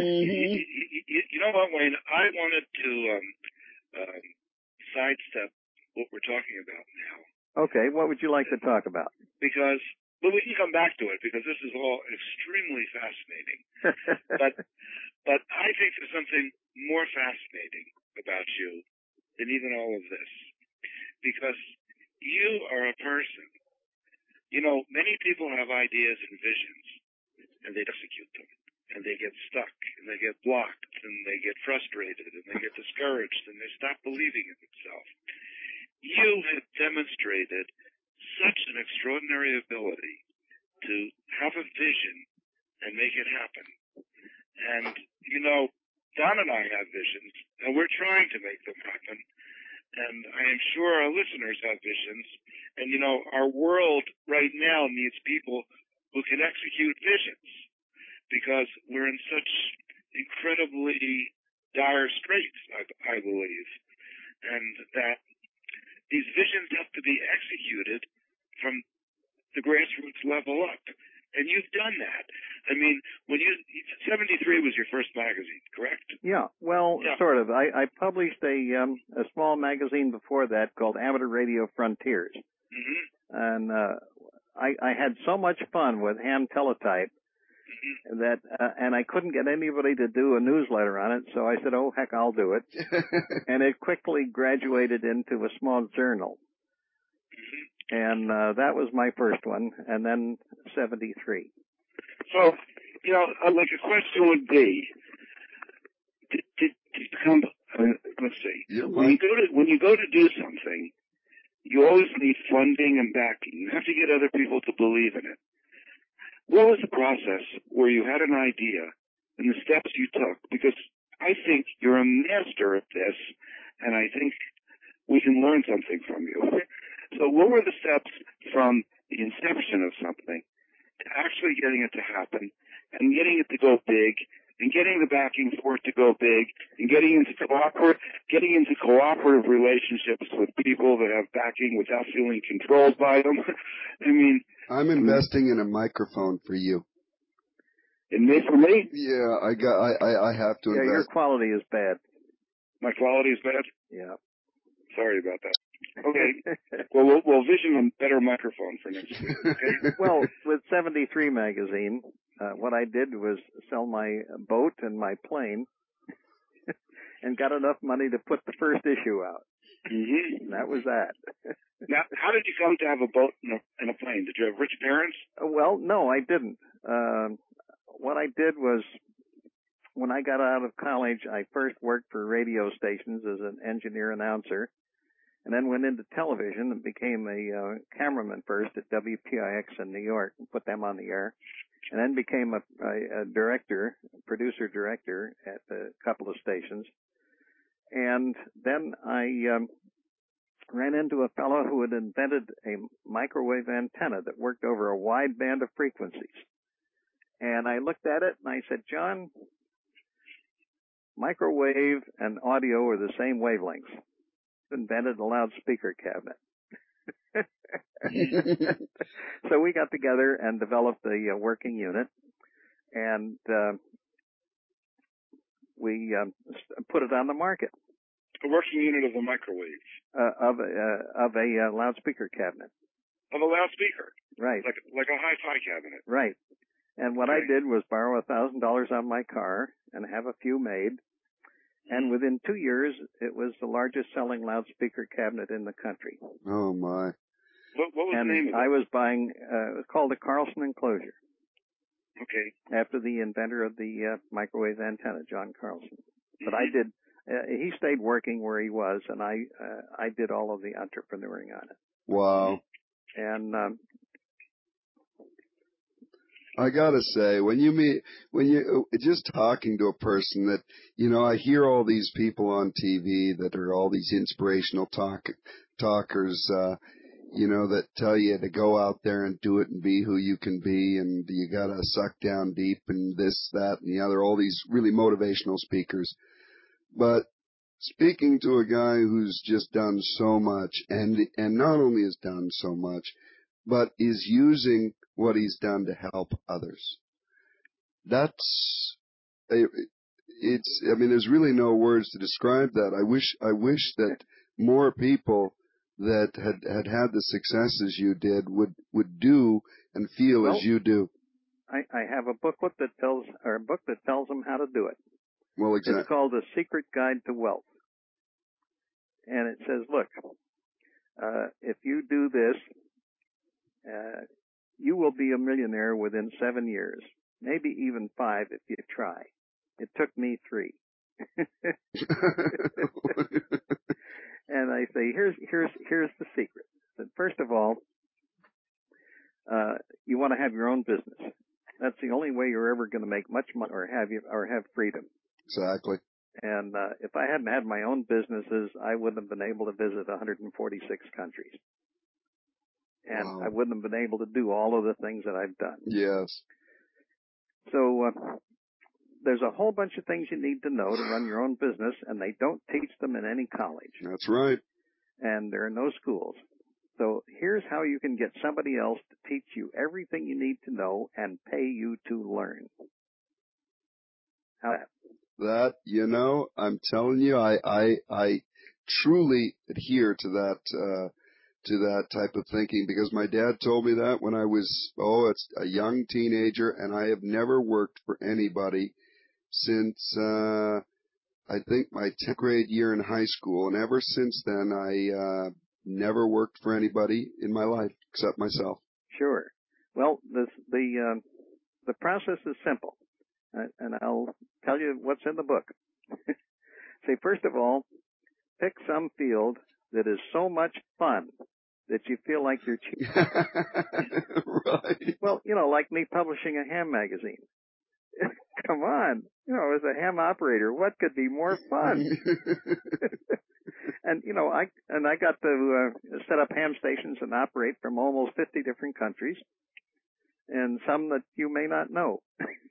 you, you know what, Wayne? I wanted to um, um, sidestep what we're talking about now. Okay, what would you like to talk about? Because, well, we can come back to it because this is all extremely fascinating. but, but I think there's something more fascinating about you than even all of this. Because you are a person. You know, many people have ideas and visions, and they execute them, and they get stuck, and they get blocked, and they get frustrated, and they get discouraged, and they stop believing in themselves. You have demonstrated such an extraordinary ability to have a vision and make it happen. And, you know, Don and I have visions, and we're trying to make them happen. And I am sure our listeners have visions. And, you know, our world right now needs people who can execute visions because we're in such incredibly dire straits, I, I believe. And that these visions have to be executed from the grassroots level up. And you've done that. I mean, when you, seventy-three was your first magazine, correct? Yeah, well, yeah. sort of. I, I published a, um, a small magazine before that called Amateur Radio Frontiers. Mm-hmm. And, uh, I, I had so much fun with ham teletype mm-hmm. that, uh, and I couldn't get anybody to do a newsletter on it, so I said, oh, heck, I'll do it. And it quickly graduated into a small journal. Mm-hmm. And uh, that was my first one, and then seventy-three. So, you know, like a question would be, did, did, did become, uh, let's see, yeah, when you go to when you go to do something, you always need funding and backing. You have to get other people to believe in it. What was the process where you had an idea and the steps you took? Because I think you're a master at this, and I think we can learn something from you. So what were the steps from the inception of something to actually getting it to happen and getting it to go big and getting the backing for it to go big and getting into cooperative, getting into cooperative relationships with people that have backing without feeling controlled by them? I mean, I'm investing in a microphone for you. In me for me? Yeah, I got. I I, I have to yeah, invest. Yeah, your quality is bad. My quality is bad? Yeah. Sorry about that. Okay. well, well, we'll vision a better microphone for next week. Okay. Well, with seventy-three magazine, uh, what I did was sell my boat and my plane, and got enough money to put the first issue out. Mm-hmm. And that was that. Now, how did you come to have a boat and a, and a plane? Did you have rich parents? Well, no, I didn't. Um, what I did was, when I got out of college, I first worked for radio stations as an engineer announcer, and then went into television and became a uh, cameraman first at W P I X in New York and put them on the air, and then became a, a, a director, producer director at a couple of stations. And then I um, ran into a fellow who had invented a microwave antenna that worked over a wide band of frequencies. And I looked at it and I said, John, microwave and audio are the same wavelengths. Invented a loudspeaker cabinet. So we got together and developed a uh, working unit, and uh, we um, put it on the market. A working unit of a microwave. Uh, of a, uh, of a uh, loudspeaker cabinet. Of a loudspeaker. Right. Like like a hi-fi cabinet. Right. And what Okay. I did was borrow a thousand dollars on my car and have a few made. And within two years, it was the largest selling loudspeaker cabinet in the country. Oh my! What, what was And the name of it? I was buying, uh, it was called the Carlson Enclosure, Okay. after the inventor of the uh, microwave antenna, John Carlson. But I Mhm. did, uh, he stayed working where he was, and I, uh, I did all of the entrepreneuring on it. Wow! And, um, I gotta say, when you meet, when you just talking to a person that, you know, I hear all these people on T V that are all these inspirational talk talkers, uh, you know, that tell you to go out there and do it and be who you can be, and you gotta suck down deep and this, that, and the other. All these really motivational speakers, but speaking to a guy who's just done so much, and and not only has done so much, but is using what he's done to help others. That's, it's, I mean, there's really no words to describe that. I wish, I wish that more people that had, had had the successes you did would, would do and feel Well, as you do. I, I have a booklet that tells, or a book that tells them how to do it. Well, exactly. It's called The Secret Guide to Wealth. And it says, look, uh, if you do this, uh, you will be a millionaire within seven years, maybe even five if you try. It took me three. And I say, here's, here's, here's the secret. That first of all, uh, you want to have your own business. That's the only way you're ever going to make much money or have you, or have freedom. Exactly. And, uh, if I hadn't had my own businesses, I wouldn't have been able to visit one hundred forty-six countries. And Wow. I wouldn't have been able to do all of the things that I've done. Yes. So, uh, there's a whole bunch of things you need to know to run your own business, and they don't teach them in any college. That's right. And there are no schools. So here's how you can get somebody else to teach you everything you need to know and pay you to learn. How that? That, you know, I'm telling you, I, I, I truly adhere to that, uh, to that type of thinking, because my dad told me that when I was, oh, it's a young teenager, and I have never worked for anybody since, uh, I think my tenth grade year in high school. And ever since then, I, uh, never worked for anybody in my life except myself. Sure. Well, the, the, um, the process is simple. Uh, and I'll tell you what's in the book. Say, first of all, pick some field that is so much fun that you feel like you're cheating. Right. Well, you know, like me publishing a ham magazine. Come on. You know, as a ham operator, what could be more fun? And, you know, I, and I got to uh, set up ham stations and operate from almost fifty different countries, and some that you may not know.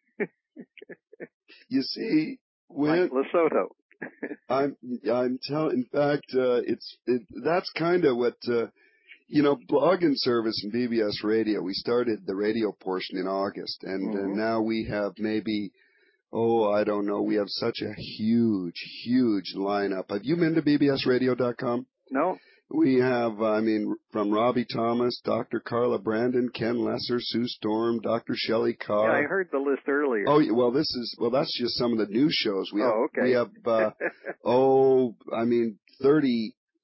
You see, when Like Lesotho. I'm, I'm telling, in fact, uh, it's, it, that's kind of what, uh, you know, blogging service and B B S radio, we started the radio portion in August, and, Mm-hmm. and now we have maybe, oh, I don't know, we have such a huge, huge lineup. Have you been to B B S radio dot com? No? We have, I mean, from Robbie Thomas, Doctor Carla Brandon, Ken Lesser, Sue Storm, Doctor Shelley Carr. Yeah, I heard the list earlier. Oh, well, this is, well, that's just some of the new shows. We have, Oh, okay. we have, uh, oh, I mean, thirty,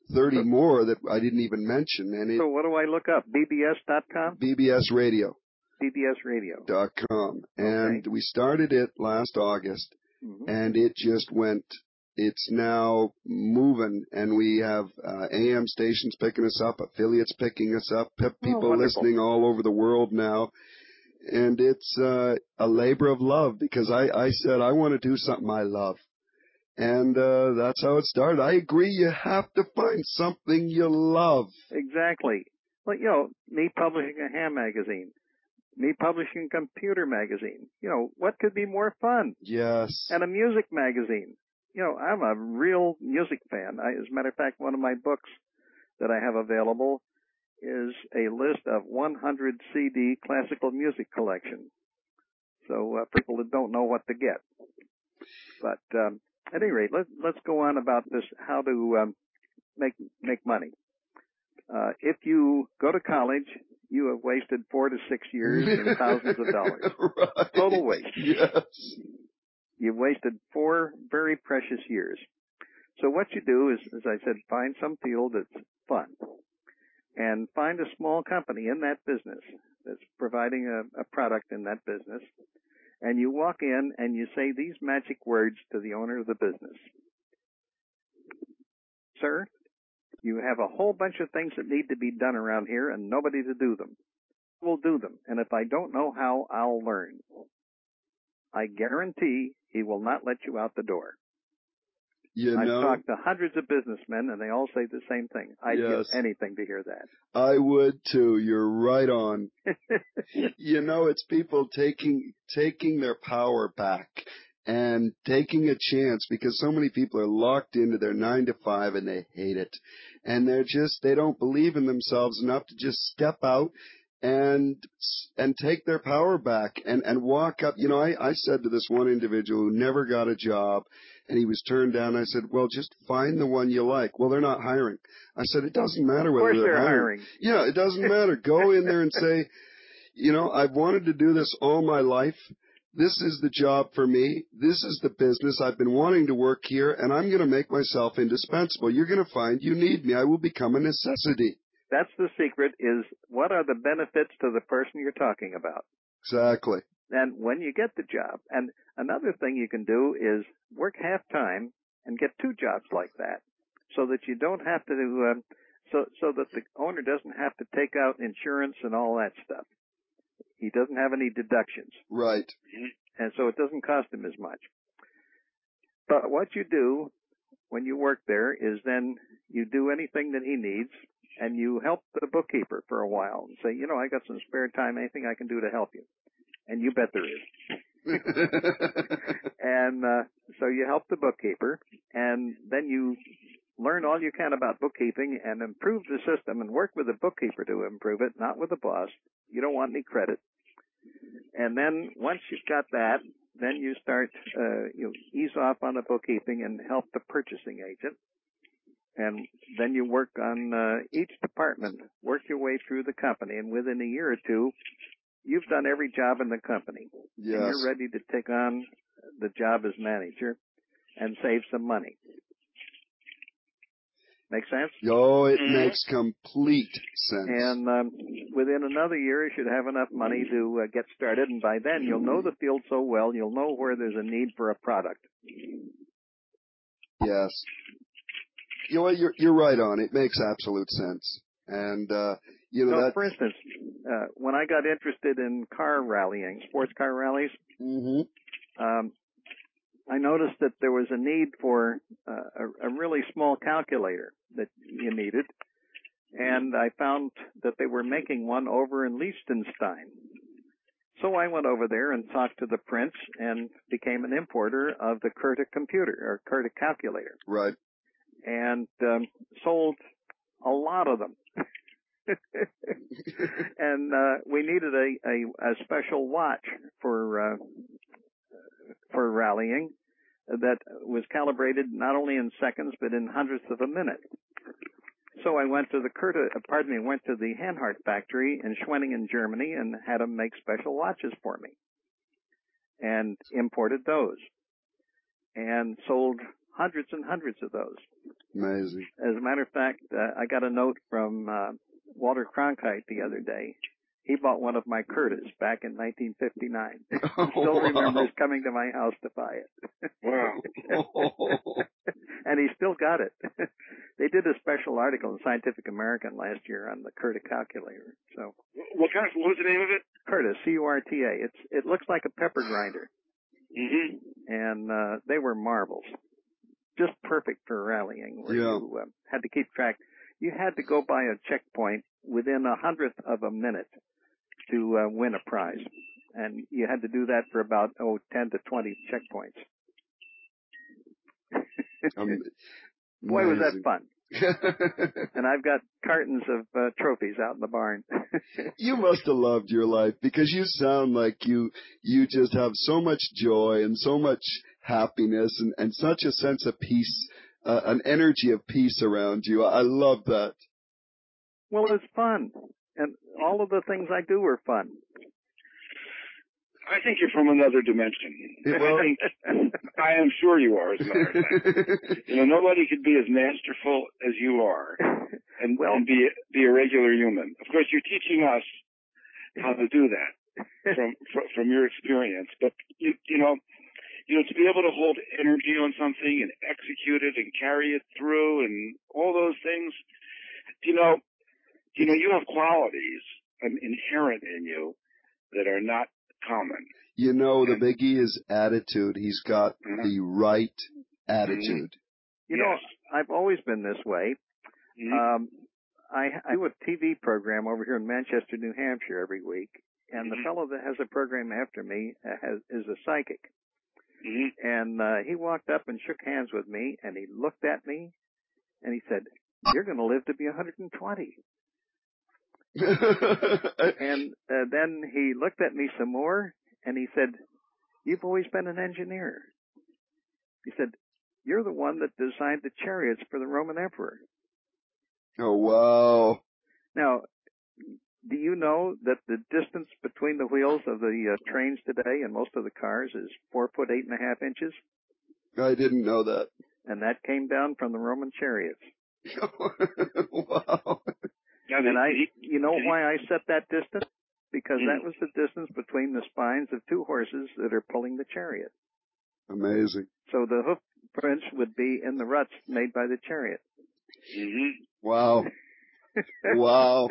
thirty so, more that I didn't even mention. And it, so what do I look up? B B S dot com? B B S radio. B B S radio dot com. And okay. we started it last August, mm-hmm. and it just went, it's now moving, and we have uh, A M stations picking us up, affiliates picking us up, people oh, listening all over the world now. And it's uh, a labor of love, because I, I said I want to do something I love. And uh, that's how it started. I agree, you have to find something you love. Exactly. Well, you know, me publishing a ham magazine, me publishing a computer magazine, you know, what could be more fun? Yes. And a music magazine. You know, I'm a real music fan. I, as a matter of fact, one of my books that I have available is a list of one hundred C D classical music collection. So uh, people that don't know what to get. But um, at any rate, let's let's go on about this. How to um, make make money. Uh, if you go to college, you have wasted four to six years and thousands of dollars. Right. Total waste. Yes. You've wasted four very precious years. So what you do is, as I said, find some field that's fun. And find a small company in that business that's providing a, a product in that business. And you walk in and you say these magic words to the owner of the business. Sir, you have a whole bunch of things that need to be done around here and nobody to do them. We'll do them. And if I don't know how, I'll learn. I guarantee he will not let you out the door. You I've know, talked to hundreds of businessmen, and they all say the same thing. I'd yes. give anything to hear that. I would too. You're right on. You know, it's people taking taking their power back and taking a chance, because so many people are locked into their nine to five and they hate it. And they're just, they don't believe in themselves enough to just step out and and take their power back and, and walk up. You know, I, I said to this one individual who never got a job, and he was turned down. I said, well, just find the one you like. Well, they're not hiring. I said, it doesn't matter whether they're, they're hiring. hiring. Yeah, it doesn't matter. Go in there and say, you know, I've wanted to do this all my life. This is the job for me. This is the business. I've been wanting to work here, and I'm going to make myself indispensable. You're going to find you need me. I will become a necessity. That's the secret, is what are the benefits to the person you're talking about? Exactly. And when you get the job, and another thing you can do is work half-time and get two jobs like that, so that you don't have to, um, so so that the owner doesn't have to take out insurance and all that stuff. He doesn't have any deductions. Right. And so it doesn't cost him as much. But what you do when you work there is then you do anything that he needs, and you help the bookkeeper for a while and say, you know, I got some spare time, anything I can do to help you. And you bet there is. And uh, so you help the bookkeeper, and then you learn all you can about bookkeeping and improve the system and work with the bookkeeper to improve it, not with the boss. You don't want any credit. And then once you've got that, then you start, uh, you ease off on the bookkeeping and help the purchasing agent. And then you work on uh, each department, work your way through the company, and within a year or two, you've done every job in the company. Yes. And you're ready to take on the job as manager and save some money. Make sense? Oh, it mm-hmm. makes complete sense. And um, within another year, you should have enough money to uh, get started, and by then you'll know the field so well, you'll know where there's a need for a product. Yes. You know, you're, you're right on. It makes absolute sense. And, uh, you know, so, that... for instance, uh, when I got interested in car rallying, sports car rallies, mm-hmm. um, I noticed that there was a need for uh, a, a really small calculator that you needed, and I found that they were making one over in Liechtenstein. So I went over there and talked to the prince and became an importer of the Curta computer, or Curta calculator. Right. And um, sold a lot of them. And uh, we needed a, a, a special watch for uh, for rallying that was calibrated not only in seconds but in hundredths of a minute. So I went to the Curta, pardon me, went to the Hanhart factory in Schwenningen, Germany, and had them make special watches for me, and imported those, and sold hundreds and hundreds of those. Amazing. As a matter of fact, uh, I got a note from uh, Walter Cronkite the other day. He bought one of my Curtis back in nineteen fifty-nine. He Oh, still wow. remembers coming to my house to buy it. Wow. And he still got it. They did a special article in Scientific American last year on the Curtis calculator. So What kind of, what was the name of it? Curtis, C U R T A. It's it looks like a pepper grinder, Mm-hmm. and uh, they were marvels, just perfect for rallying. Where Yeah. you uh, had to keep track. You had to go by a checkpoint within a hundredth of a minute to uh, win a prize, and you had to do that for about oh ten to twenty checkpoints. Um, Boy, was that amazing. fun! And I've got cartons of uh, trophies out in the barn. You must have loved your life because you sound like you you just have so much joy and so much happiness and, and such a sense of peace, uh, an energy of peace around you. I love that. Well, it's fun, and all of the things I do are fun. I think you're from another dimension. Well- I think, I am sure you are, as a matter of fact. You know, nobody could be as masterful as you are and, Well- and be, be a regular human. Of course, you're teaching us how to do that from, from, from your experience. But, you, you know, you know, to be able to hold energy on something and execute it and carry it through and all those things, you know, you know, you have qualities um, inherent in you that are not common. You know, the biggie is attitude. He's got Mhm. the right attitude. You know, Yes. I've always been this way. Mhm. Um, I, I do a T V program over here in Manchester, New Hampshire every week, and the Mhm. fellow that has a program after me uh, has, is a psychic. Mhm. And uh, he walked up and shook hands with me, and he looked at me, and he said, "You're going to live to be one hundred twenty." And uh, then he looked at me some more, and he said, "You've always been an engineer." He said, "You're the one that designed the chariots for the Roman emperor." Oh, wow. Now, do you know that the distance between the wheels of the uh, trains today and most of the cars is four foot eight and a half inches? I didn't know that. And that came down from the Roman chariots. Wow. Now, And the- I, the- you know the- why I set that distance? Because Mm. that was the distance between the spines of two horses that are pulling the chariot. Amazing. So the hoof prints would be in the ruts made by the chariot. Mhm. Wow. Wow.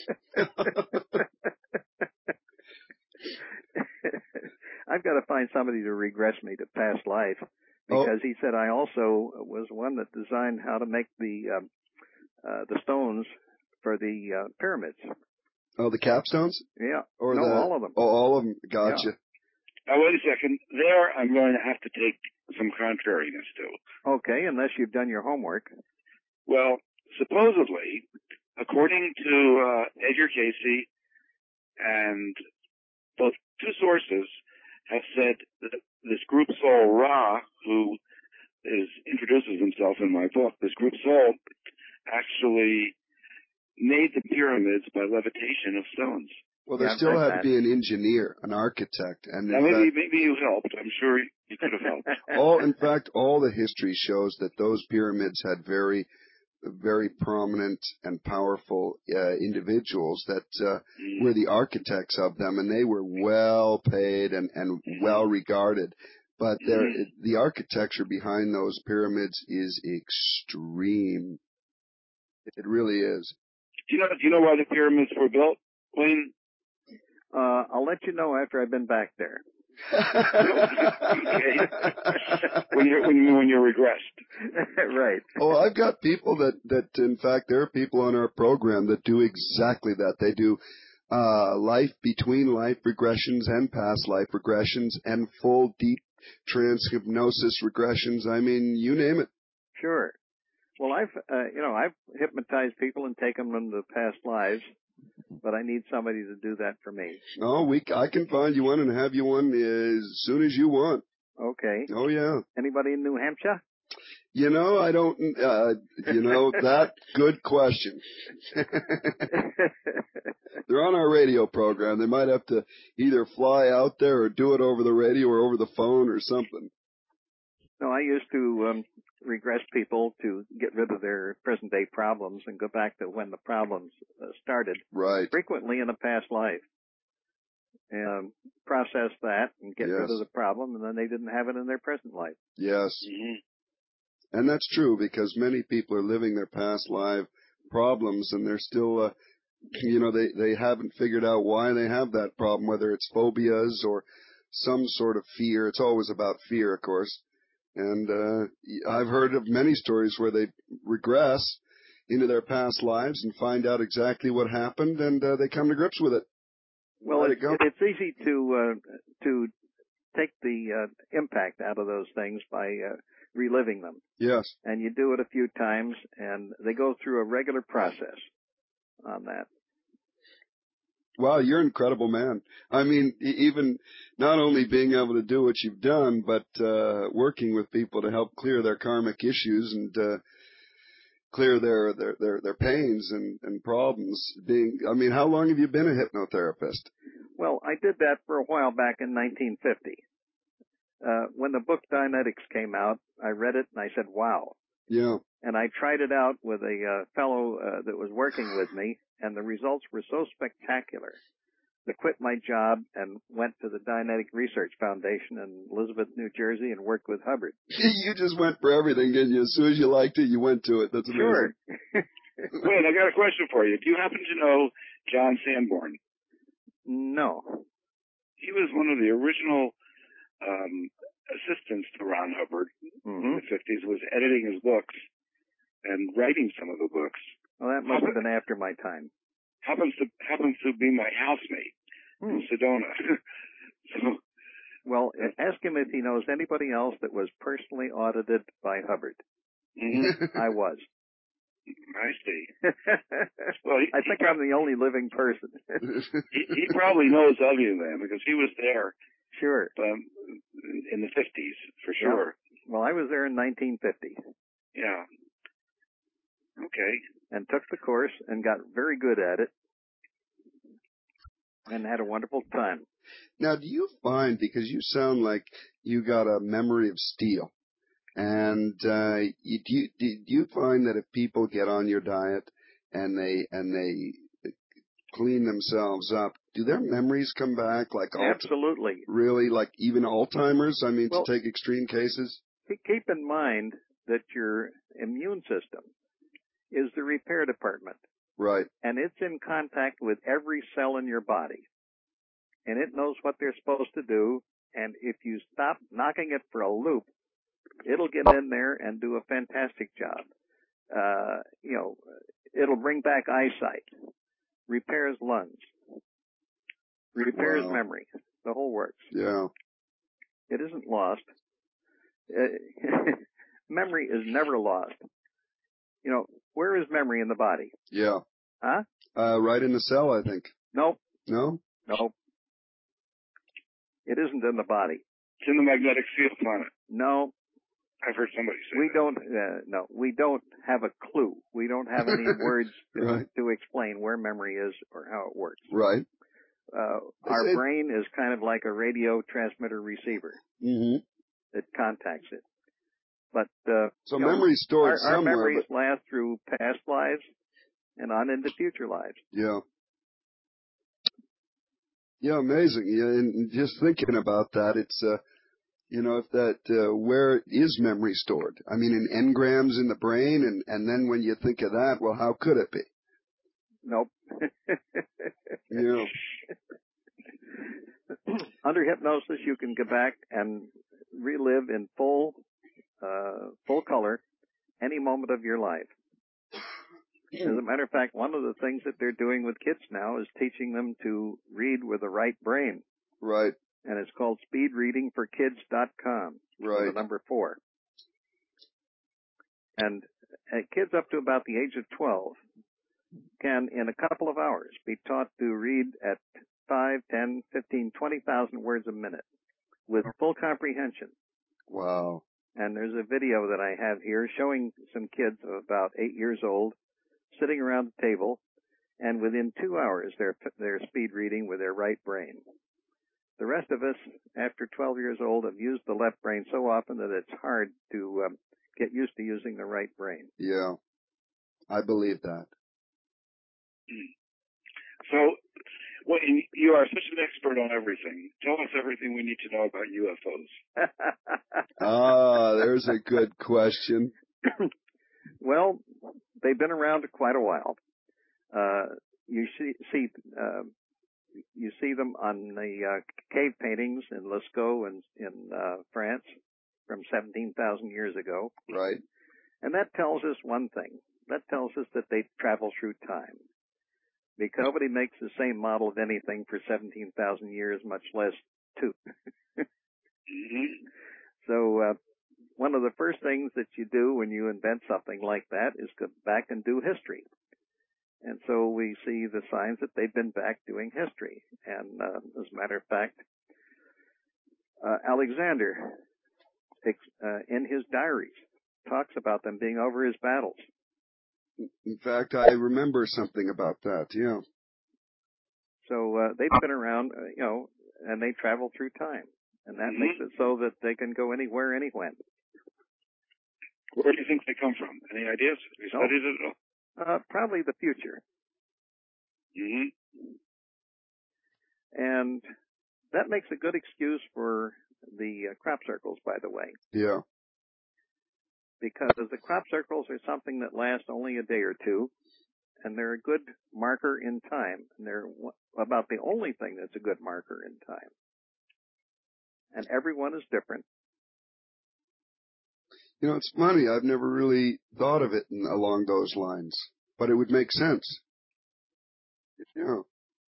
I've got to find somebody to regress me to past life, because he said I also was one that designed how to make the um, uh, the stones for the uh, pyramids. Oh, the capstones? Yeah, Or no, the, all of them. Oh, all of them. Gotcha. Yeah. Now, wait a second. There, I'm going to have to take some contrariness to. Okay, unless you've done your homework. Well, supposedly, according to uh, Edgar Casey, and both two sources have said that this group soul Ra, who is introduces himself in my book, this group soul actually made the pyramids by levitation of stones. Well, there Yeah, I've still read had to that. be an engineer, an architect, and Now, in maybe fact, maybe you helped. I'm sure you could have helped. all in fact, all the history shows that those pyramids had very, very prominent and powerful uh, individuals that uh, Mm. were the architects of them, and they were well paid and, and well regarded. But there, Mhm. the architecture behind those pyramids is extreme. It really is. Do you know? Do you know why the pyramids were built, Wayne? Uh, I'll let you know after I've been back there. Okay. When you're when you when you're regressed. Right. Oh, I've got people that, that, in fact, there are people on our program that do exactly that. They do uh, life between life regressions and past life regressions and full deep transhypnosis regressions. I mean, you name it. Sure. Well, I've, uh, you know, I've hypnotized people and taken them to past lives, but I need somebody to do that for me. Oh, we, I can find you one and have you one as soon as you want. Okay. Oh, yeah. Anybody in New Hampshire? You know, I don't, uh, you know, that, good question. They're on our radio program. They might have to either fly out there or do it over the radio or over the phone or something. No, I used to um, regress people to get rid of their present day problems and go back to when the problems uh, started. Right. Frequently in a past life. And process that and get yes. rid of the problem, and then they didn't have it in their present life. Yes. Mm-hmm. And that's true, because many people are living their past life problems, and they're still, uh, you know, they, they haven't figured out why they have that problem, whether it's phobias or some sort of fear. It's always about fear, of course. And uh, I've heard of many stories where they regress into their past lives and find out exactly what happened, and uh, they come to grips with it. Well, it, it, it's easy to uh, to take the uh, impact out of those things by uh, reliving them. Yes. And you do it a few times, and they go through a regular process on that. Wow, you're an incredible man. I mean, even not only being able to do what you've done, but uh, working with people to help clear their karmic issues and uh, clear their, their, their, their pains and, and problems. Being, I mean, how long have you been a hypnotherapist? Well, I did that for a while back in nineteen fifty. Uh, when the book Dianetics came out, I read it and I said, wow. Yeah. And I tried it out with a uh, fellow uh, that was working with me, and the results were so spectacular. I quit my job and went to the Dianetic Research Foundation in Elizabeth, New Jersey, and worked with Hubbard. You just went for everything, didn't you? As soon as you liked it, you went to it. That's amazing. Sure. Wait, I got a question for you. Do you happen to know John Sanborn? No. He was one of the original um, assistants to Ron Hubbard mm-hmm. in the fifties, was editing his books and writing some of the books. Well, that must have been after my time. Happens to happens to be my housemate hmm. in Sedona. So, well, ask him if he knows anybody else that was personally audited by Hubbard. Mm-hmm. I was. I see. Well, he, I think he, I'm the only living person. he, he probably knows of you then, because he was there. Sure. Um, in the fifties, for sure. Yeah. Well, I was there in nineteen fifty. Yeah. Okay. And took the course and got very good at it and had a wonderful time. Now, do you find, because you sound like you got a memory of steel, and uh, you, do, you, do you find that if people get on your diet and they and they clean themselves up, do their memories come back? Like Absolutely. Really? Like even Alzheimer's? I mean, well, to take extreme cases? Keep in mind that your immune system is the repair department. Right. And it's in contact with every cell in your body. And it knows what they're supposed to do. And if you stop knocking it for a loop, it'll get in there and do a fantastic job. Uh, you know, it'll bring back eyesight, repairs lungs, repairs wow. memory, the whole works. Yeah. It isn't lost. Uh, memory is never lost. You know, where is memory in the body? Yeah. Huh? Uh, right in the cell, I think. Nope. No? Nope. It isn't in the body. It's in the magnetic field planet. No. I've heard somebody say we that. don't, uh, no, we don't have a clue. We don't have any words to, right. to explain where memory is or how it works. Right. Uh, our it... brain is kind of like a radio transmitter receiver. Mm-hmm. That contacts it. But, uh, so you memory know, stored our, somewhere. Our memories but... last through past lives and on into future lives. Yeah. Yeah, amazing. Yeah, and just thinking about that, it's, uh, you know, if that, uh, where is memory stored? I mean, in engrams in the brain, and, and then when you think of that, well, how could it be? Nope. Yeah. Under hypnosis, you can go back and relive in full, uh, full color any moment of your life. As a matter of fact, one of the things that they're doing with kids now is teaching them to read with the right brain. Right. And it's called speed reading for kids dot com. Right. The number four. And uh, kids up to about the age of twelve can, in a couple of hours, be taught to read at five, ten, fifteen, twenty thousand words a minute with full comprehension. Wow. And there's a video that I have here showing some kids of about eight years old sitting around the table, and within two hours they're, they're speed reading with their right brain. The rest of us, after twelve years old, have used the left brain so often that it's hard to um, get used to using the right brain. Yeah, I believe that. So, well, you are such an expert on everything. Tell us everything we need to know about U F Os. Ah, there's a good question. Well, they've been around quite a while. Uh, you see, see uh, you see them on the uh, cave paintings in Lascaux in, in uh, France from seventeen thousand years ago. Right. And that tells us one thing. That tells us that they travel through time. Because nobody makes the same model of anything for seventeen thousand years, much less two. Mm-hmm. So uh, one of the first things that you do when you invent something like that is go back and do history. And so we see the signs that they've been back doing history. And uh, as a matter of fact, uh, Alexander, uh, in his diaries, talks about them being over his battles. In fact, I remember something about that, yeah. So uh, they've been around, uh, you know, and they travel through time. And that Mm-hmm. makes it so that they can go anywhere, anywhen. Where do you think they come from? Any ideas? Have you studied it at all? Uh, probably the future. Mm-hmm. And that makes a good excuse for the uh, crop circles, by the way. Yeah. Because the crop circles are something that lasts only a day or two, and they're a good marker in time. And they're about the only thing that's a good marker in time. And everyone is different. You know, it's funny. I've never really thought of it in, along those lines, but it would make sense. Yeah.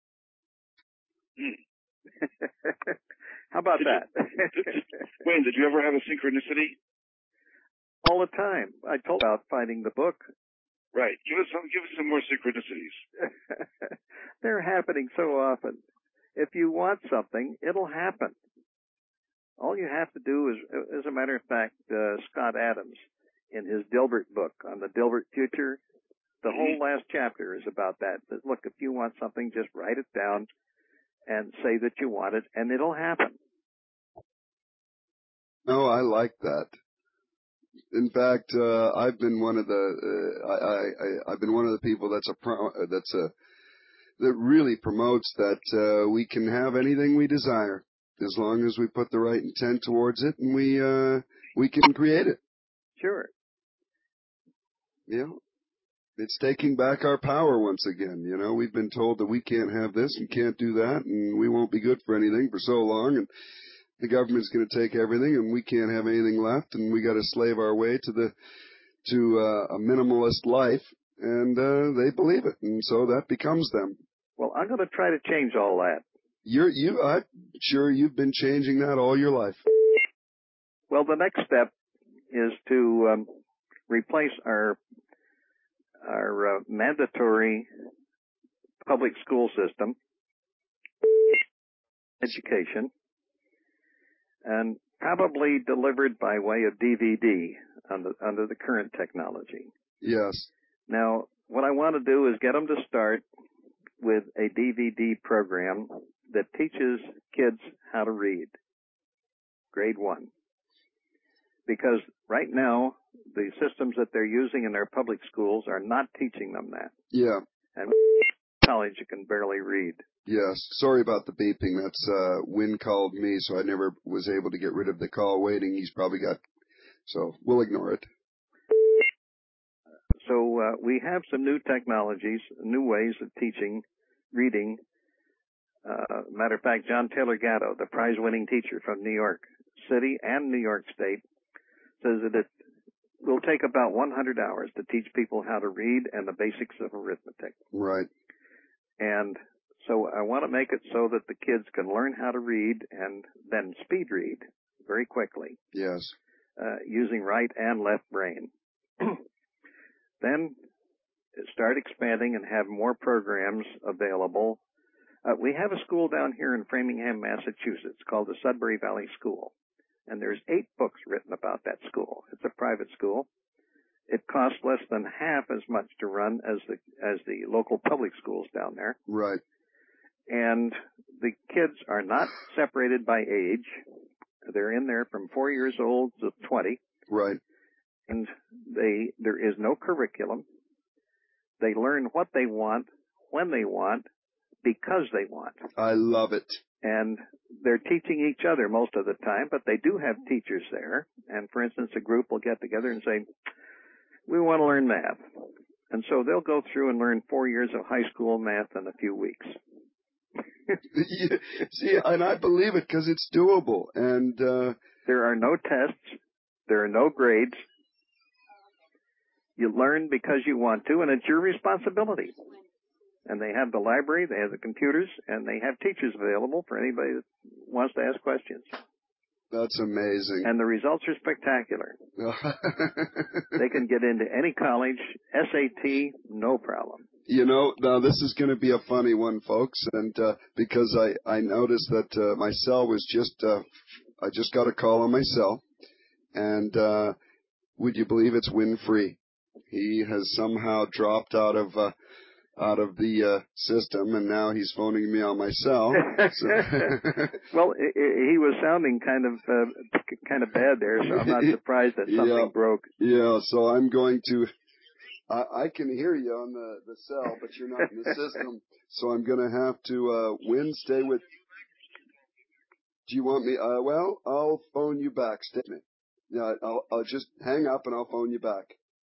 Mm. How about did that? You, did, Wayne, did you ever have a synchronicity? All the time. I told about finding the book. Right. Give us some. Give us some more synchronicities. They're happening so often. If you want something, it'll happen. All you have to do is, as a matter of fact, uh, Scott Adams, in his Dilbert book on the Dilbert future, the mm-hmm. whole last chapter is about that. That. Look, if you want something, just write it down and say that you want it, and it'll happen. Oh, I like that. In fact, uh, I've been one of the uh, I, I I've been one of the people that's a pro, that's a that really promotes that uh, we can have anything we desire as long as we put the right intent towards it, and we uh, we can create it. Sure. Yeah. It's taking back our power once again. You know, we've been told that we can't have this and can't do that, and we won't be good for anything for so long, and the government's going to take everything, and we can't have anything left, and we got to slave our way to the to uh, a minimalist life, and uh, they believe it, and so that becomes them. Well, I'm going to try to change all that. You're you. I'm sure you've been changing that all your life. Well, the next step is to um, replace our our uh, mandatory public school system education, and probably delivered by way of D V D under, under the current technology. Yes. Now, what I want to do is get them to start with a D V D program that teaches kids how to read, grade one. Because right now, the systems that they're using in their public schools are not teaching them that. Yeah. And college, you can barely read. Yes. Sorry about the beeping. That's, uh, Wynn called me, so I never was able to get rid of the call waiting. He's probably got, so we'll ignore it. So, uh, we have some new technologies, new ways of teaching reading. Uh, matter of fact, John Taylor Gatto, the prize-winning teacher from New York City and New York State, says that it will take about one hundred hours to teach people how to read and the basics of arithmetic. Right. And so I want to make it so that the kids can learn how to read and then speed read very quickly. Yes. Uh, using right and left brain. Then start expanding and have more programs available. Uh, we have a school down here in Framingham, Massachusetts called the Sudbury Valley School. And there's eight books written about that school. It's a private school. It costs less than half as much to run as the as the local public schools down there. Right. And the kids are not separated by age. They're in there from four years old to twenty. Right. and they there is no curriculum. They learn what they want, when they want, because they want. I love it. And they're teaching each other most of the time, but they do have teachers there. And for instance, a group will get together and say, we want to learn math. And so they'll go through and learn four years of high school math in a few weeks. Yeah, see, and I believe it because it's doable. And uh, there are no tests. There are no grades. You learn because you want to, and it's your responsibility. And they have the library, they have the computers, and they have teachers available for anybody that wants to ask questions. That's amazing. And the results are spectacular. They can get into any college, S A T, no problem. You know, now this is going to be a funny one, folks, and uh, because I, I noticed that uh, my cell was just, uh, I just got a call on my cell, and uh, would you believe it's Winfrey? He has somehow dropped out of uh, out of the uh, system, and now he's phoning me on my cell. So well, it, it, he was sounding kind of uh, kind of bad there, so I'm not surprised that something yeah, broke. Yeah, so I'm going to. I, I can hear you on the the cell, but you're not in the system, so I'm going to have to. Uh, Win, stay with. Do you want me? Uh, well, I'll phone you back. Stay with me. Yeah, I'll I'll just hang up and I'll phone you back.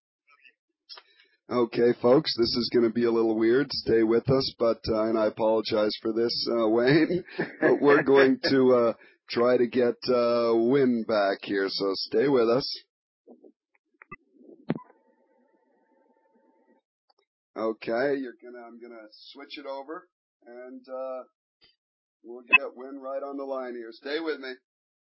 Okay, folks, this is going to be a little weird. Stay with us, but uh, and I apologize for this, uh, Wayne. But we're going to uh, try to get uh, Win back here, so stay with us. Okay, you're gonna. I'm gonna switch it over, and uh, we'll get Win right on the line here. Stay with me.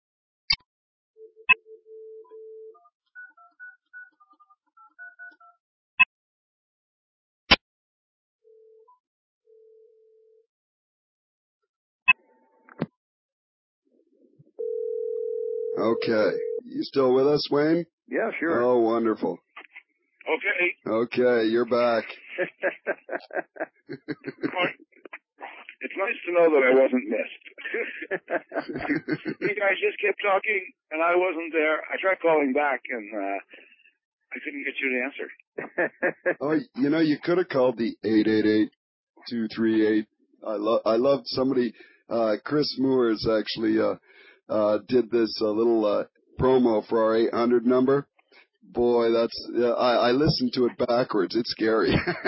Okay. You still with us, Wayne? Yeah, sure. Oh, wonderful. Okay. Okay, you're back. It's nice to know that I wasn't missed. You guys just kept talking, and I wasn't there. I tried calling back, and uh, I couldn't get you to answer. Oh, you know, you could have called the eight eight eight, two three eight. I love, I loved somebody, uh, Chris Moores actually, uh, uh, did this uh, little, uh, promo for our eight hundred number. Boy, that's, yeah, I, I listened to it backwards. It's scary.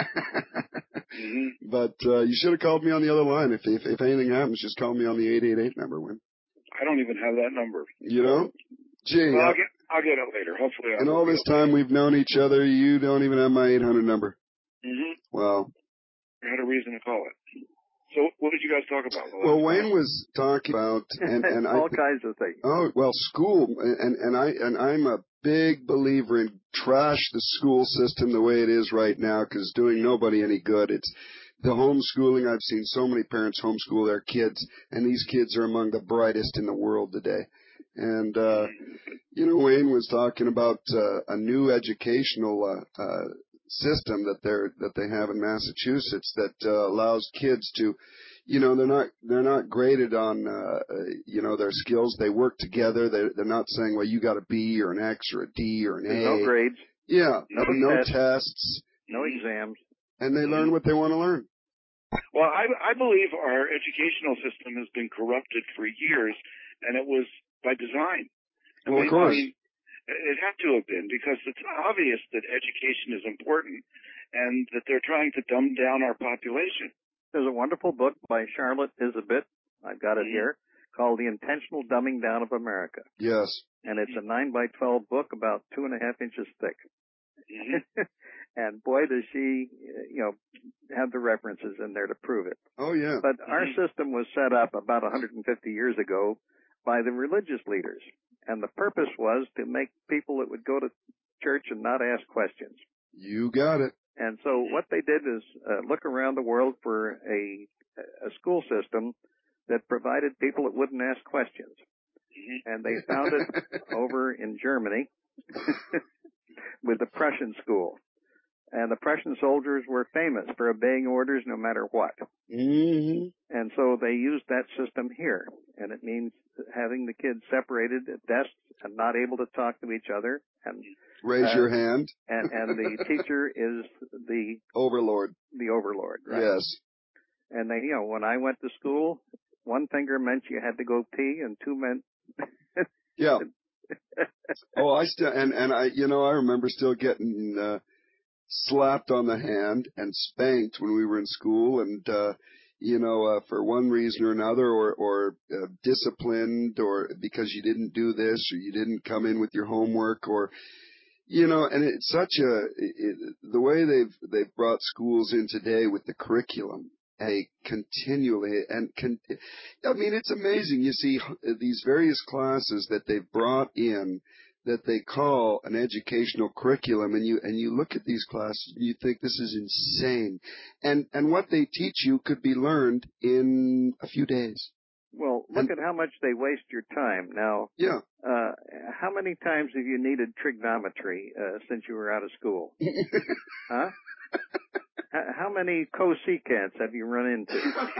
Mm-hmm. But, uh, you should have called me on the other line. If, if, if anything happens, just call me on the eight eight eight number, Win. I don't even have that number. You know? Gee. Well, uh, I'll get, I'll get it later. Hopefully I'll in all this time we've known each other, you don't even have my eight hundred number. Mm-hmm. Wow. I had a reason to call it. So what did you guys talk about? Well, Wayne was talking about and, and all I, kinds of things. Oh, well, school, and and I and I'm a big believer in trash the school system the way it is right now, because it's doing nobody any good. It's the homeschooling. I've seen so many parents homeschool their kids, and these kids are among the brightest in the world today. And uh, you know, Wayne was talking about uh, a new educational uh, uh, system that they're that they have in Massachusetts that uh, allows kids to, you know, they're not they're not graded on uh, you know, their skills. They work together. They they're not saying, well, you got a B or an X or a D or an There's A. no grades. Yeah, no, no tests, tests, no exams, and they learn what they want to learn. Well, I, I believe our educational system has been corrupted for years, and it was by design. Well, I mean, of course. I mean, it had to have been, because it's obvious that education is important and that they're trying to dumb down our population. There's a wonderful book by Charlotte Isabit, I've got it Mm-hmm. here, called The Intentional Dumbing Down of America. Yes. And it's a nine by twelve book about two and a half inches thick. Mm-hmm. And boy, does she, you know, have the references in there to prove it. Oh, yeah. But Mm-hmm. our system was set up about one hundred fifty years ago by the religious leaders. And the purpose was to make people that would go to church and not ask questions. You got it. And so what they did is uh, look around the world for a, a school system that provided people that wouldn't ask questions. Mm-hmm. And they found it over in Germany with the Prussian school. And the Prussian soldiers were famous for obeying orders no matter what. Mm-hmm. And so they used that system here. And it means having the kids separated at desks and not able to talk to each other. And Raise uh, your hand. and, and the teacher is the overlord. The overlord, right? Yes. And they, you know, when I went to school, one finger meant you had to go pee, and two meant. Yeah. Oh, I still and and I, you know, I remember still getting uh, slapped on the hand and spanked when we were in school, and uh, you know, uh, for one reason or another, or or uh, disciplined, or because you didn't do this, or you didn't come in with your homework, or. You know, and it's such a, it, the way they've, they've brought schools in today with the curriculum, a continually, and con, I mean, it's amazing. You see these various classes that they've brought in that they call an educational curriculum, and you, and you look at these classes and you think this is insane. And, and what they teach you could be learned in a few days. Well, look and, at how much they waste your time. Now, yeah. Uh, how many times have you needed trigonometry uh, since you were out of school? Huh? How many cosecants have you run into?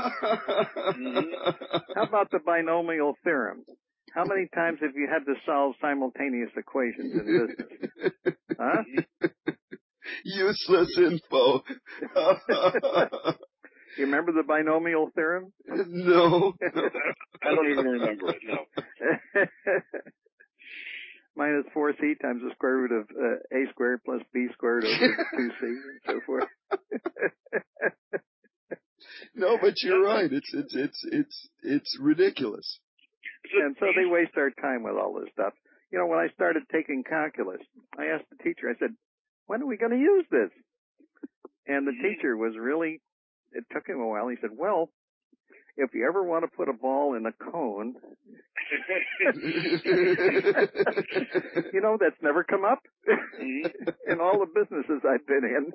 How about the binomial theorem? How many times have you had to solve simultaneous equations in business? Huh? Useless info. You remember the binomial theorem? No. I don't even remember it, no. Minus four c times the square root of uh, a squared plus b squared over two c and so forth. No, but you're right. It's it's it's it's it's ridiculous. And so they waste our time with all this stuff. You know, when I started taking calculus, I asked the teacher, I said, when are we going to use this? And the teacher was really, it took him a while. He said, well, if you ever want to put a ball in a cone, you know, that's never come up in all the businesses I've been in.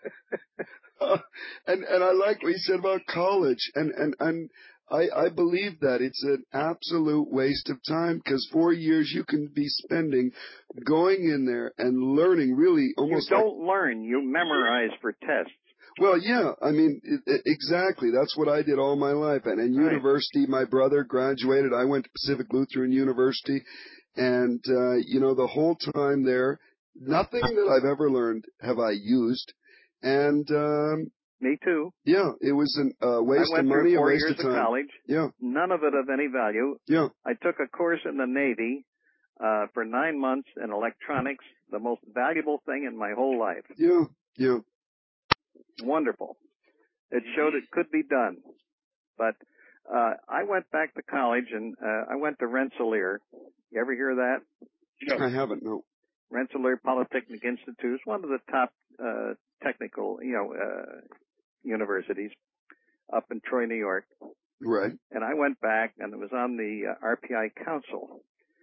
uh, and and I like what you said about college, and and and I I believe that it's an absolute waste of time, because four years you can be spending going in there and learning really almost. You don't like, learn, you memorize for tests. Well, yeah, I mean, it, it, exactly. That's what I did all my life. And in right. university, my brother graduated. I went to Pacific Lutheran University. And, uh, you know, the whole time there, nothing that I've ever learned have I used. And, um, me too. Yeah, it was a uh, waste of money, a waste of time. I went through four years of college. Yeah. None of it of any value. Yeah. I took a course in the Navy, uh, for nine months in electronics, the most valuable thing in my whole life. Yeah. Yeah. Wonderful. It showed it could be done. But uh I went back to college, and uh, I went to Rensselaer. You ever hear of that? No. I haven't, no. Rensselaer Polytechnic Institute is one of the top uh technical, you know, uh universities up in Troy, New York. Right. And I went back, and it was on the uh, R P I Council.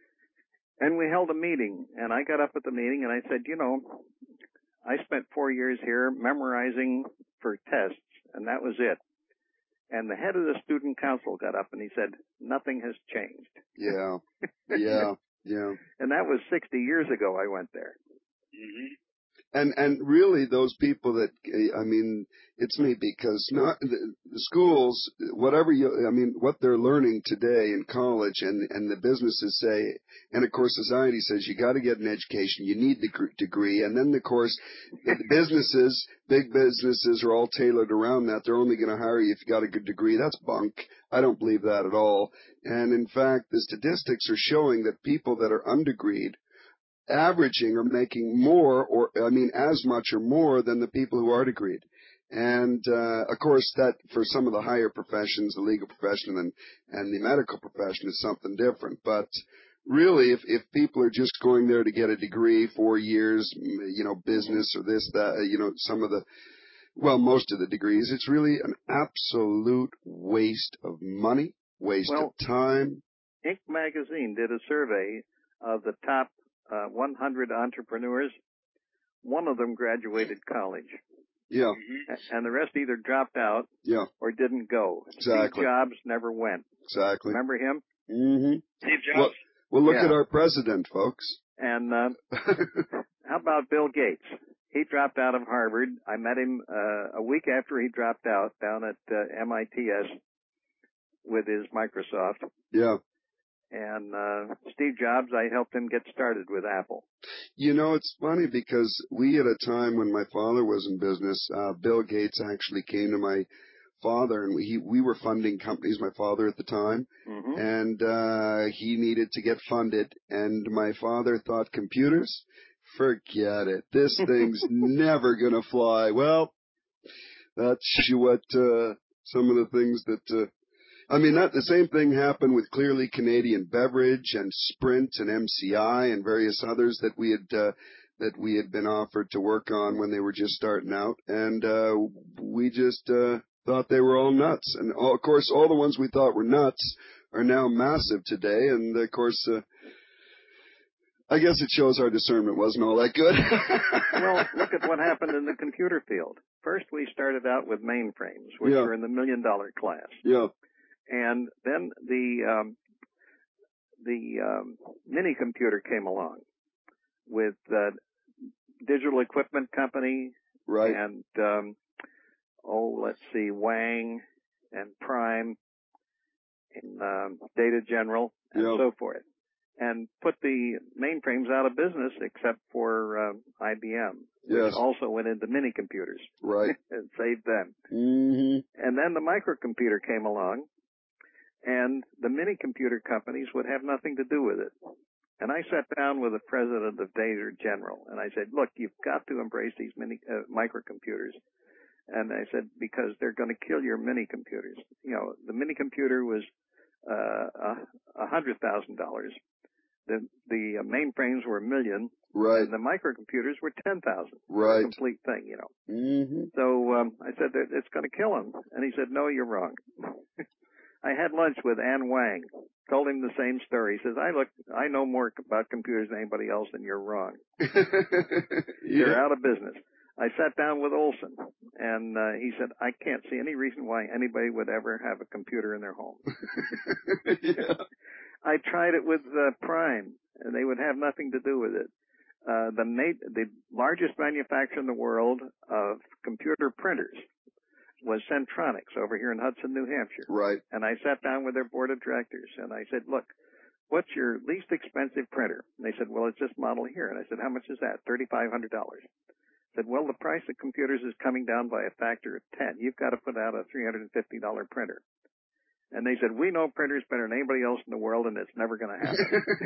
And we held a meeting, and I got up at the meeting, and I said, you know, I spent four years here memorizing for tests, and that was it. And the head of the student council got up and he said, nothing has changed. Yeah, yeah, yeah. And that was sixty years ago I went there. Mm-hmm. And and really, those people that, I mean, it's me, because not the, the schools, whatever you, I mean, what they're learning today in college, and and the businesses say, and of course society says, you got to get an education, you need the degree, and then of course the businesses, big businesses are all tailored around that. They're only going to hire you if you got a good degree. That's bunk. I don't believe that at all. And in fact, the statistics are showing that people that are undegreed averaging or making more, or I mean as much or more than the people who are degreed. And uh, of course that for some of the higher professions, the legal profession and and the medical profession is something different. But really, if if people are just going there to get a degree, four years, you know, business or this, that, you know, some of the, well, most of the degrees, it's really an absolute waste of money, waste well, of time. Inc magazine did a survey of the top Uh, one hundred entrepreneurs. One of them graduated college. Yeah. And the rest either dropped out yeah. or didn't go. Exactly. Steve Jobs never went. Exactly. Remember him? Mm-hmm. Steve Jobs. Well, well look yeah. at our president, folks. And uh, how about Bill Gates? He dropped out of Harvard. I met him uh, a week after he dropped out down at uh, M I T S with his Microsoft. Yeah. And uh, Steve Jobs, I helped him get started with Apple. You know, it's funny because we, at a time when my father was in business, uh, Bill Gates actually came to my father, and we, we were funding companies, my father at the time, mm-hmm. and uh, he needed to get funded, and my father thought, computers? Forget it. This thing's never going to fly. Well, that's what uh, some of the things that... Uh, I mean, that the same thing happened with Clearly Canadian Beverage and Sprint and M C I and various others that we had uh, that we had been offered to work on when they were just starting out, and uh, we just uh, thought they were all nuts. And all, of course, all the ones we thought were nuts are now massive today. And of course, uh, I guess it shows our discernment wasn't all that good. Well, look at what happened in the computer field. First, we started out with mainframes, which yeah. were in the million dollar class. Yeah. And then the um, the um, mini computer came along with uh, Digital Equipment Company, right? And um, oh, let's see, Wang and Prime and um, Data General and yeah. so forth, and put the mainframes out of business except for uh, I B M, which yes. also went into mini computers, right? and saved them. Mm-hmm. And then the microcomputer came along. And the mini computer companies would have nothing to do with it. And I sat down with the president of Data General, and I said, look, you've got to embrace these mini uh, microcomputers. And I said, because they're going to kill your mini computers. You know, the mini computer was uh, a hundred thousand dollars. The the mainframes were a million. Right. And the microcomputers were ten thousand. Right. A complete thing, you know. Mm-hmm. So um, I said that it's going to kill them, and he said, no, you're wrong. I had lunch with An Wang, told him the same story. He says, I look, I know more about computers than anybody else, and you're wrong. yeah. They're out of business. I sat down with Olson, and uh, he said, I can't see any reason why anybody would ever have a computer in their home. yeah. I tried it with uh, Prime, and they would have nothing to do with it. Uh, the, na- the largest manufacturer in the world of computer printers was Centronics over here in Hudson, New Hampshire. Right. And I sat down with their board of directors, and I said, look, what's your least expensive printer? And they said, well, it's this model here. And I said, how much is that? thirty-five hundred dollars. I said, well, the price of computers is coming down by a factor of ten. You've got to put out a three hundred fifty dollars printer. And they said, we know printers better than anybody else in the world, and it's never going to happen.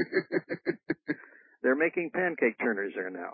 They're making pancake turners there now.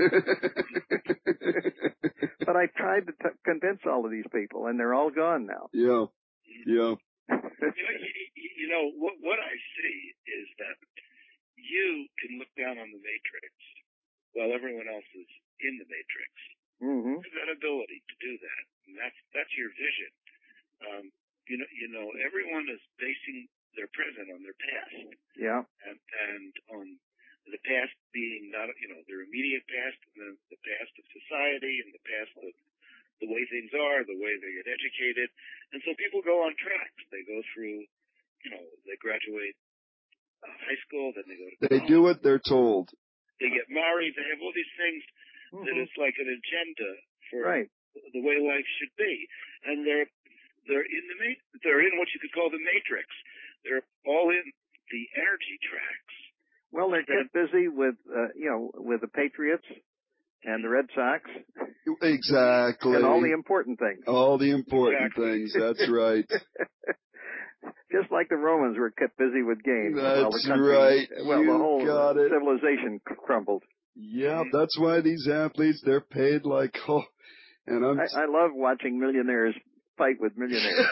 But I tried to t- convince all of these people, and they're all gone now. Yeah, yeah. you, know, you, you know, what, what I see is that you can look down on the matrix while everyone else is in the matrix. Mm-hmm. You have that ability to do that, and that's that's your vision. Um, you know, you know, everyone is basing their present on their past. Yeah. And and on the past being not, you know, their immediate past, and then the past of society, and the past of the way things are, the way they get educated. And so people go on tracks. They go through, you know, they graduate uh, high school, then they go to college. They do what they're told. They get married. They have all these things mm-hmm. that it's like an agenda for right. the way life should be. And they're they're in the ma- they're in what you could call the matrix. They're all in the energy tracks. Well, they're kept busy with, uh, you know, with the Patriots and the Red Sox. Exactly. And all the important things. All the important exactly. things. That's right. Just like the Romans were kept busy with games. That's well, the country, right. Well, you the whole got it. civilization crumbled. Yeah, that's why these athletes, they're paid like, oh, and I'm... I, I love watching millionaires fight with millionaires.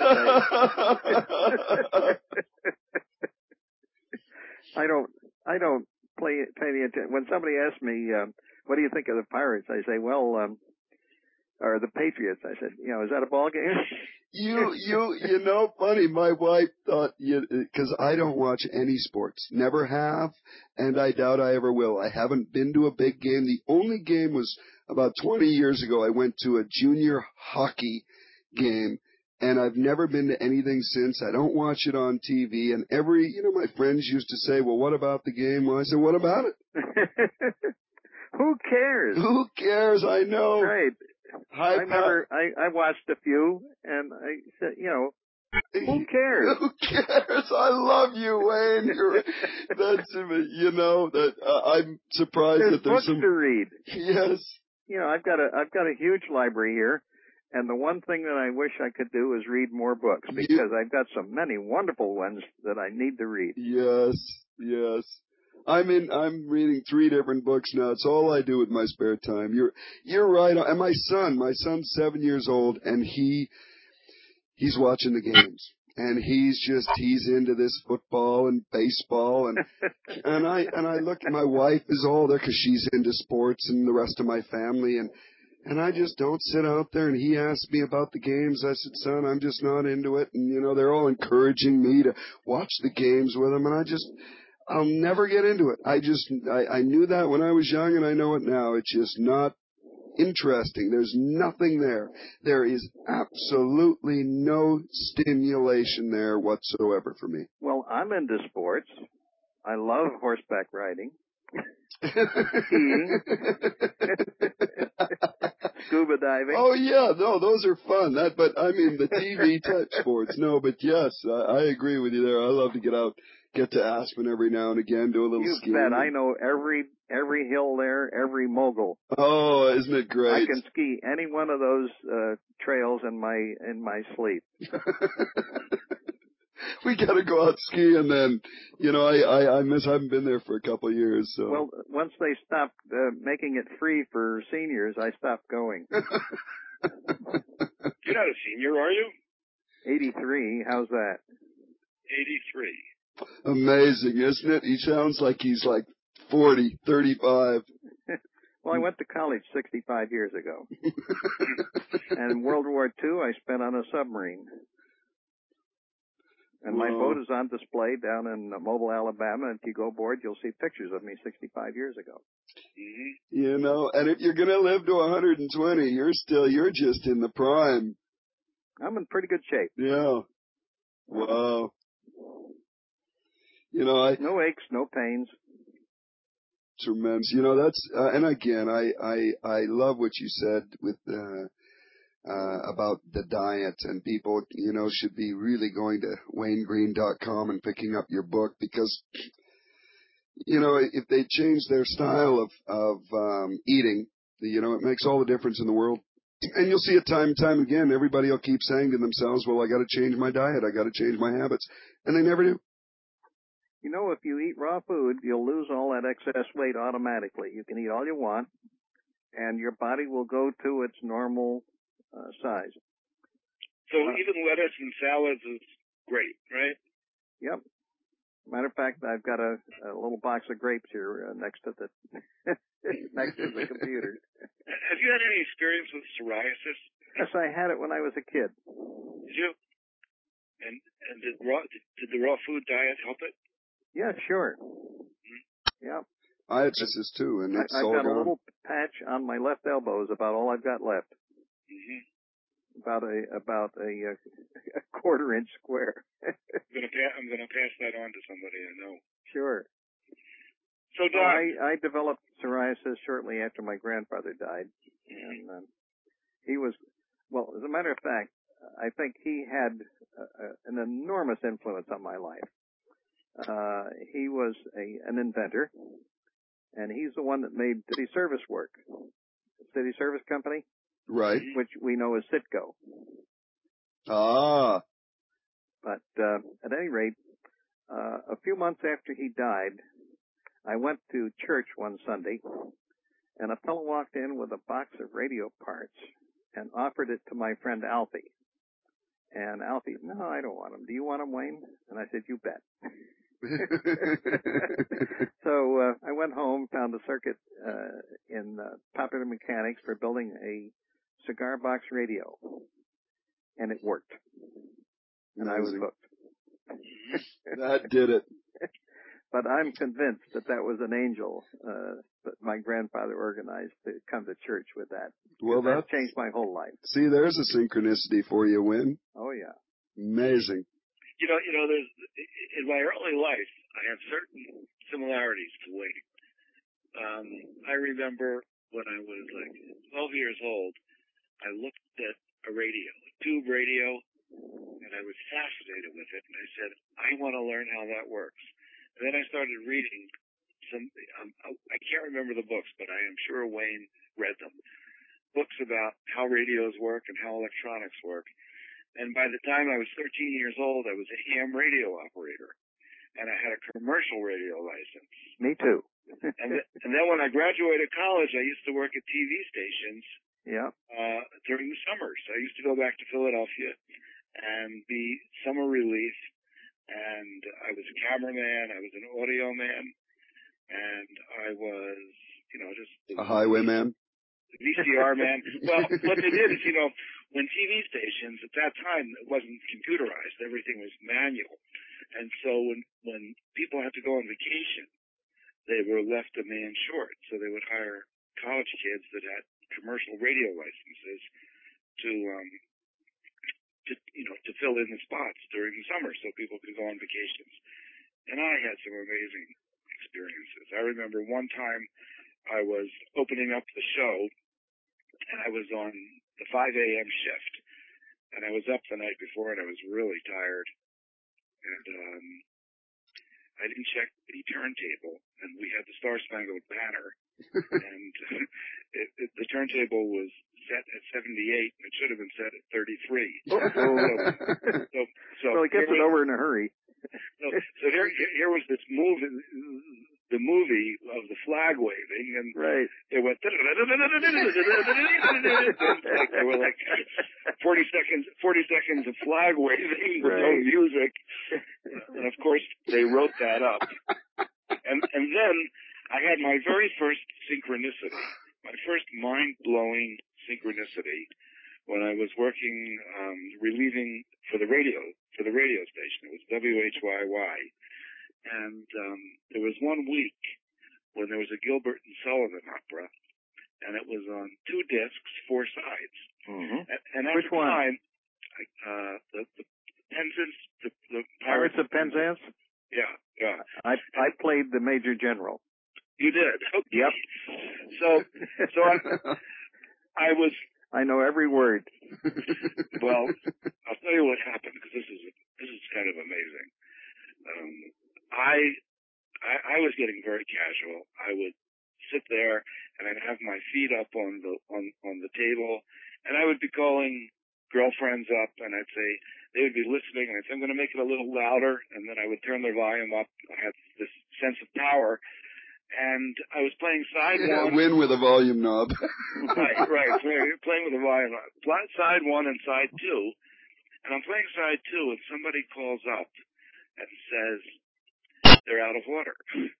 I don't, I don't play, pay any attention. When somebody asks me, um, what do you think of the Pirates? I say, well, um, or the Patriots. I said, you know, is that a ball game? You, you, you know, funny, my wife thought, you, cause I don't watch any sports, never have, and I doubt I ever will. I haven't been to a big game. The only game was about twenty years ago. I went to a junior hockey game, and I've never been to anything since. I don't watch it on T V, and every, you know, my friends used to say, well, what about the game? Well, I said, what about it? Who cares? Who cares? I know. Right. Hi, I remember I, I watched a few, and I said, you know, Who cares? Who cares? I love you, Wayne. You're, that's, you know, that uh, I'm surprised there's that there's books some... to read. Yes. You know, I've got a I've got a huge library here, and the one thing that I wish I could do is read more books, because you... I've got so many wonderful ones that I need to read. Yes, yes. I'm in. I'm reading three different books now. It's all I do with my spare time. You're you're right. And my son, my son's seven years old, and he he's watching the games. And he's just, he's into this football and baseball, and, and I, and I look, my wife is all there because she's into sports, and the rest of my family, and, and I just don't sit out there. And he asked me about the games. I said, son, I'm just not into it. And, you know, they're all encouraging me to watch the games with them, and I just, I'll never get into it. I just, I, I knew that when I was young, and I know it now. It's just not interesting. There's nothing there. There is absolutely no stimulation there whatsoever for me. Well, I'm into sports. I love horseback riding. Skiing. Scuba diving. Oh yeah, no, those are fun. That, but I mean the T V type sports. No, but yes, I, I agree with you there. I love to get out, get to Aspen every now and again, do a little you skiing. You bet. I know every every hill there, every mogul. Oh, isn't it great? I can ski any one of those uh, trails in my in my sleep. We got to go out skiing then. You know, I, I, I miss, I haven't been there for a couple of years, so. Well, once they stopped uh, making it free for seniors, I stopped going. You're not a senior, are you? eighty-three. How's that? eighty-three. Amazing, isn't it? He sounds like he's like forty, thirty-five. Well, I went to college sixty-five years ago. And World War Two, I spent on a submarine. And my Whoa. boat is on display down in Mobile, Alabama. And if you go aboard, you'll see pictures of me sixty-five years ago. Mm-hmm. You know, and if you're going to live to one hundred twenty, you're still, you're just in the prime. I'm in pretty good shape. Yeah. Wow. You know, I... No aches, no pains. Tremendous. You know, that's, uh, and again, I, I, I love what you said with, uh, Uh, about the diet, and people, you know, should be really going to wayne green dot com and picking up your book, because, you know, if they change their style of, of, um, eating, you know, it makes all the difference in the world. And you'll see it time and time again. Everybody will keep saying to themselves, well, I got to change my diet. I got to change my habits. And they never do. You know, if you eat raw food, you'll lose all that excess weight automatically. You can eat all you want, and your body will go to its normal Uh, size. So uh, even lettuce and salads is great, right? Yep. Matter of fact, I've got a, a little box of grapes here uh, next to the next to the computer. Have you had any experience with psoriasis? Yes, I had it when I was a kid. Did you? And and did raw did, did the raw food diet help it? Yeah, sure. Mm-hmm. Yep. I had psoriasis too, and it's I, I've all got gone. a little patch on my left elbow is about all I've got left. Mm-hmm. About a about a, a quarter inch square. I'm gonna pa- I'm gonna pass that on to somebody I know. Sure. So, Doc, well, I I developed psoriasis shortly after my grandfather died, mm-hmm. and um, he was well. As a matter of fact, I think he had a, a, an enormous influence on my life. Uh, he was a an inventor, and he's the one that made city service work. City Service Company. Right. Which we know as Citgo. Ah. But uh, at any rate, uh, a few months after he died, I went to church one Sunday, and a fellow walked in with a box of radio parts and offered it to my friend Alfie. And Alfie, no, I don't want them. Do you want them, Wayne? And I said, you bet. So uh, I went home, found a circuit uh, in uh, Popular Mechanics for building a cigar box radio, and it worked. And Amazing. I was hooked. That did it. But I'm convinced that that was an angel uh, that my grandfather organized to come to church with that. Well, that that's, changed my whole life. See, there's a synchronicity for you, Win. Oh, yeah. Amazing. You know, you know, there's, in my early life, I have certain similarities to Wayne. Um, I remember when I was like twelve years old, I looked at a radio, a tube radio, and I was fascinated it, and I said, I want to learn how that works. And then I started reading some, um, I can't remember the books, but I am sure Wayne read them. Books about how radios work and how electronics work. And by the time I was thirteen years old, I was a ham radio operator. And I had a commercial radio license. Me too. and, th- and then when I graduated college, I used to work at T V stations. Yeah. Uh, during the summers. I used to go back to Philadelphia and be summer relief. And I was a cameraman. I was an audio man. And I was, you know, just a highwayman. V C R man. Well, what they did is, you know, when T V stations, at that time, it wasn't computerized. Everything was manual. And so when, when people had to go on vacation, they were left a man short. So they would hire college kids that had commercial radio licenses to, um, to, you know, to fill in the spots during the summer so people could go on vacations. And I had some amazing experiences. I remember one time I was opening up the show and I was on the five a.m. shift and I was up the night before and I was really tired. And, um, I didn't check the turntable, and we had the Star Spangled Banner, and it, it, the turntable was set at seventy-eight, and it should have been set at thirty-three. Oh. so, so, so, well, it gets it over in a hurry. So, so here, here was this movie, the movie of the flag waving, and right. it went, like, there were like forty seconds, forty seconds of flag waving with right. no music. And of course, they wrote that up. And, and then I had my very first synchronicity, my first mind-blowing synchronicity when I was working, um, relieving for the radio, for the radio station. It was W H Y Y. And, um, there was one week when there was a Gilbert and Sullivan opera, and it was on two discs, four sides. Mm-hmm. And, and at Which the one? time, I, uh, the, the Penzance, the, the Pirates of Penzance? Yeah, yeah. I, I played the Major General. You did? Okay. Yep. So, so I, I was, I know every word. well, I'll tell you what happened, because this is, this is kind of amazing. Um, I, I, I was getting very casual. I would sit there and I'd have my feet up on the, on, on the table, and I would be calling girlfriends up, and I'd say, they would be listening, and I'd say, I'm going to make it a little louder, and then I would turn their volume up. I had this sense of power, and I was playing side yeah, one. Win with a volume knob. right, right. So you're playing with a volume knob. Side one and side two, and I'm playing side two, and somebody calls up and says, they're out of order.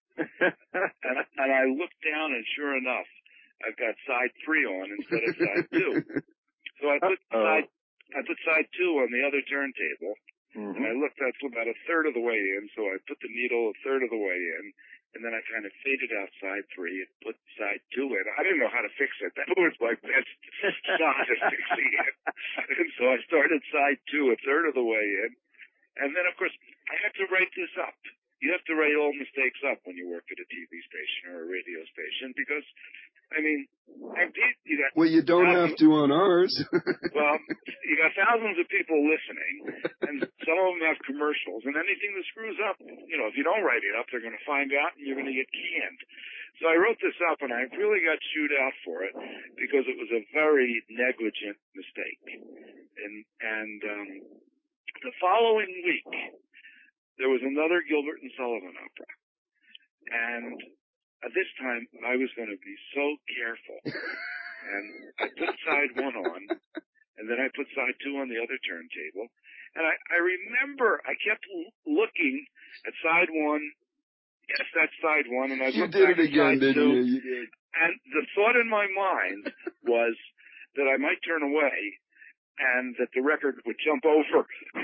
and, and I look down, and sure enough, I've got side three on instead of side two. So I put Uh-oh. side I put side two on the other turntable, mm-hmm. and I looked, that's about a third of the way in, so I put the needle a third of the way in, and then I kind of faded out side three and put side two in. I didn't know how to fix it. That was like, that's not fixing it. And so I started side two a third of the way in, and then, of course, I had to write this up. You have to write all mistakes up when you work at a T V station or a radio station, because, I mean, I did, you got well, you don't have to on ours. Well, you got thousands of people listening, and some of them have commercials, and anything that screws up, you know, if you don't write it up, they're going to find out, and you're going to get canned. So I wrote this up, and I really got chewed out for it, because it was a very negligent mistake. And, and, um, the following week, there was another Gilbert and Sullivan opera. And at this time, I was going to be so careful. And I put side one on, and then I put side two on the other turntable. And I, I remember I kept l- looking at side one. Yes, that's side one. And I you looked did back it again, at side didn't two. you? You did. And the thought in my mind was that I might turn away, and that the record would jump over,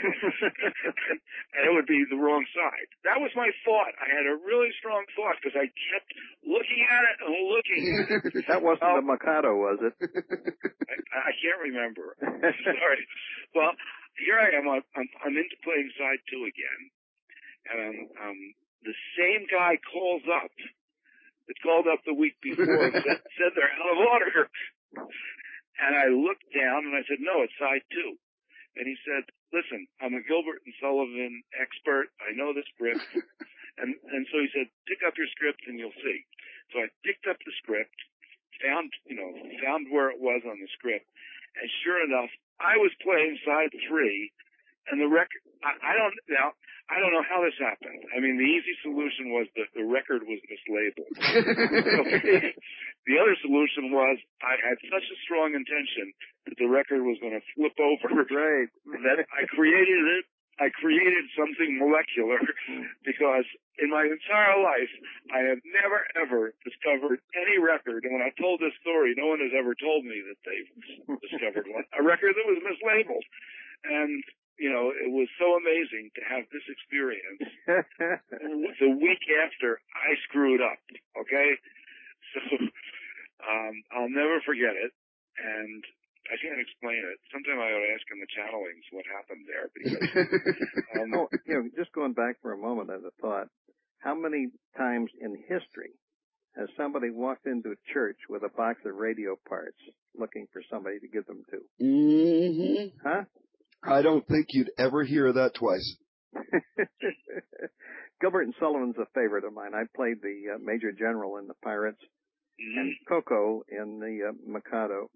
and it would be the wrong side. That was my thought. I had a really strong thought, because I kept looking at it and looking at it. That wasn't well, the Mikado, was it? I, I can't remember. Sorry. Well, here I am. I'm, I'm into playing side two again, and um, um, the same guy calls up. It called up the week before and said, said they're out of order. And I looked down and I said, no, it's side two. and he said, listen, I'm a Gilbert and Sullivan expert. I know the script. and, and so he said, pick up your script and you'll see. So I picked up the script, found, you know, found where it was on the script. And sure enough, I was playing side three, and the record, I, I don't, now, I don't know how this happened. I mean, the easy solution was that the record was mislabeled. The other solution was I had such a strong intention that the record was going to flip over. Right. That I created it. I created something molecular because in my entire life, I have never, ever discovered any record. And when I told this story, no one has ever told me that they've discovered one, a record that was mislabeled. And, you know, it was so amazing to have this experience. The week after, I screwed up, okay? So um, I'll never forget it. And I can't explain it. Sometime I ought to ask in the channelings what happened there. Because, um, oh, you know, just going back for a moment as a thought, how many times in history has somebody walked into a church with a box of radio parts looking for somebody to give them to? Mm-hmm. Huh? I don't think you'd ever hear that twice. Gilbert and Sullivan's a favorite of mine. I played the uh, Major General in the Pirates. Mm-hmm. And Coco in the uh, Mikado.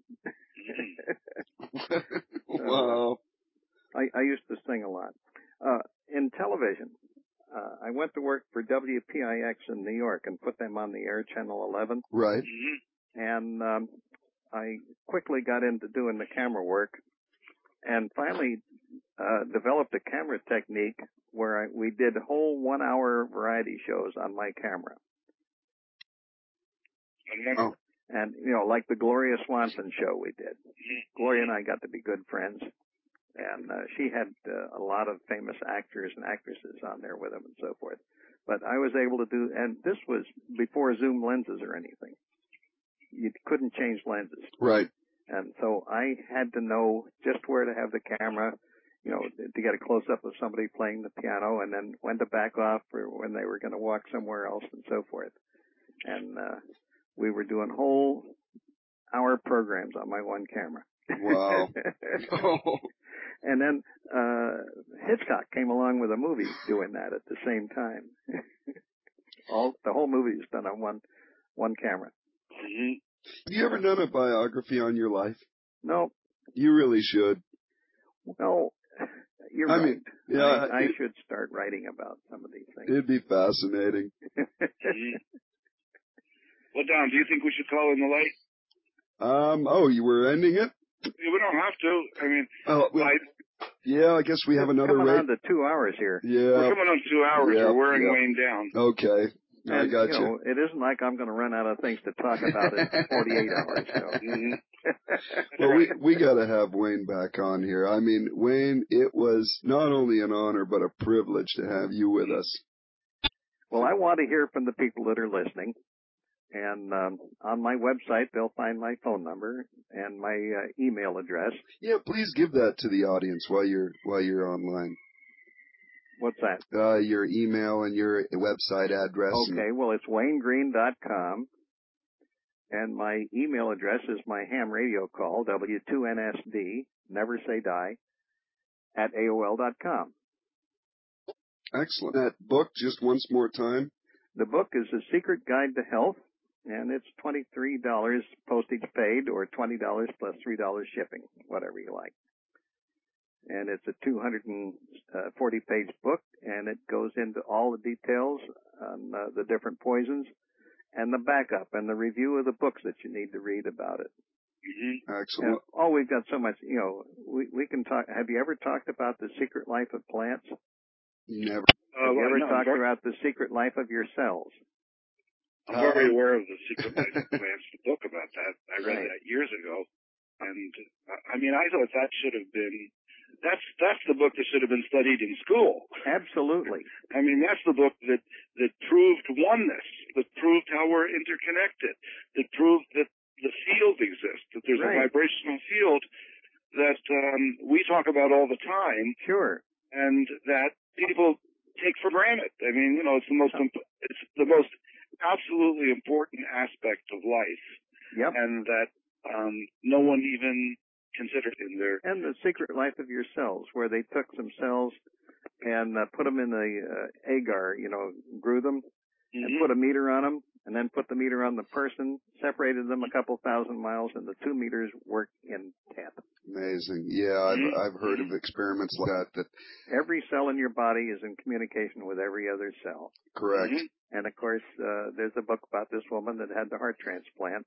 Wow. Uh, I, I used to sing a lot. Uh, in television, uh, I went to work for W P I X in New York and put them on the air, Channel eleven. Right. Mm-hmm. And um, I quickly got into doing the camera work and finally uh, developed a camera technique where I, we did whole one-hour variety shows on my camera. Oh. And, you know, like the Gloria Swanson show we did. Gloria and I got to be good friends. And uh, she had uh, a lot of famous actors and actresses on there with them and so forth. But I was able to do, and this was before zoom lenses or anything. You couldn't change lenses. Right. And so I had to know just where to have the camera, you know, to get a close-up of somebody playing the piano, and then when to back off for when they were going to walk somewhere else and so forth. And uh we were doing whole hour programs on my one camera. Wow. Oh. And then uh Hitchcock came along with a movie doing that at the same time. All the whole movie is done on one one camera. Mm-hmm. Have you ever done a biography on your life? No. You really should. Well, you're I right. mean, yeah, I, I it, should start writing about some of these things. It'd be fascinating. Mm-hmm. Well, Don, do you think we should call in the light? Um. Oh, you were ending it? We don't have to. I mean, oh, well, I, yeah, I guess we have another coming rate. on to two hours here. Yeah. We're coming on two hours. Yep, We're wearing yep. Wayne down. Okay. And, I got you. you. Know, it isn't like I'm going to run out of things to talk about in forty-eight hours. So. Mm-hmm. Well, right. we we got to have Wayne back on here. I mean, Wayne, it was not only an honor but a privilege to have you with us. Well, I want to hear from the people that are listening. And um, on my website, they'll find my phone number and my uh, email address. Yeah, please give that to the audience while you're while you're online. What's that? Uh, your email and your website address. Okay, and... well, it's wayne green dot com. And my email address is my ham radio call, W two N S D, never say die, at A O L dot com. Excellent. That book, just once more time. The book is A Secret Guide to Health, and it's twenty-three dollars postage paid or twenty dollars plus three dollars shipping, whatever you like. And it's a two hundred forty page book, and it goes into all the details on uh, the different poisons and the backup and the review of the books that you need to read about it. Mm-hmm. Excellent. And, oh, we've got so much, you know, we, we can talk. Have you ever talked about the secret life of plants? Never. Uh, Have you well, ever no, talked very, about the secret life of your cells? I'm very um, aware of the Secret Life of Plants, the book about that. I read Right. that years ago. And, uh, I mean, I thought that should have been, that's, that's the book that should have been studied in school. Absolutely. I mean, that's the book that, that proved oneness, that proved how we're interconnected, that proved that the field exists, that there's Right. a vibrational field that um, we talk about all the time. Sure. And that people take for granted. I mean, you know, it's the most, imp- it's the most absolutely important aspect of life. Yep. And that um, no one even considered in their... And The Secret Life of Your Cells, where they took some cells and uh, put them in the uh, agar, you know, grew them, mm-hmm. and put a meter on them, and then put the meter on the person, separated them a couple thousand miles, and the two meters worked in tap. Amazing. Yeah, I've, mm-hmm. I've heard of experiments like that, that. Every cell in your body is in communication with every other cell. Correct. Mm-hmm. And, of course, uh, there's a book about this woman that had the heart transplant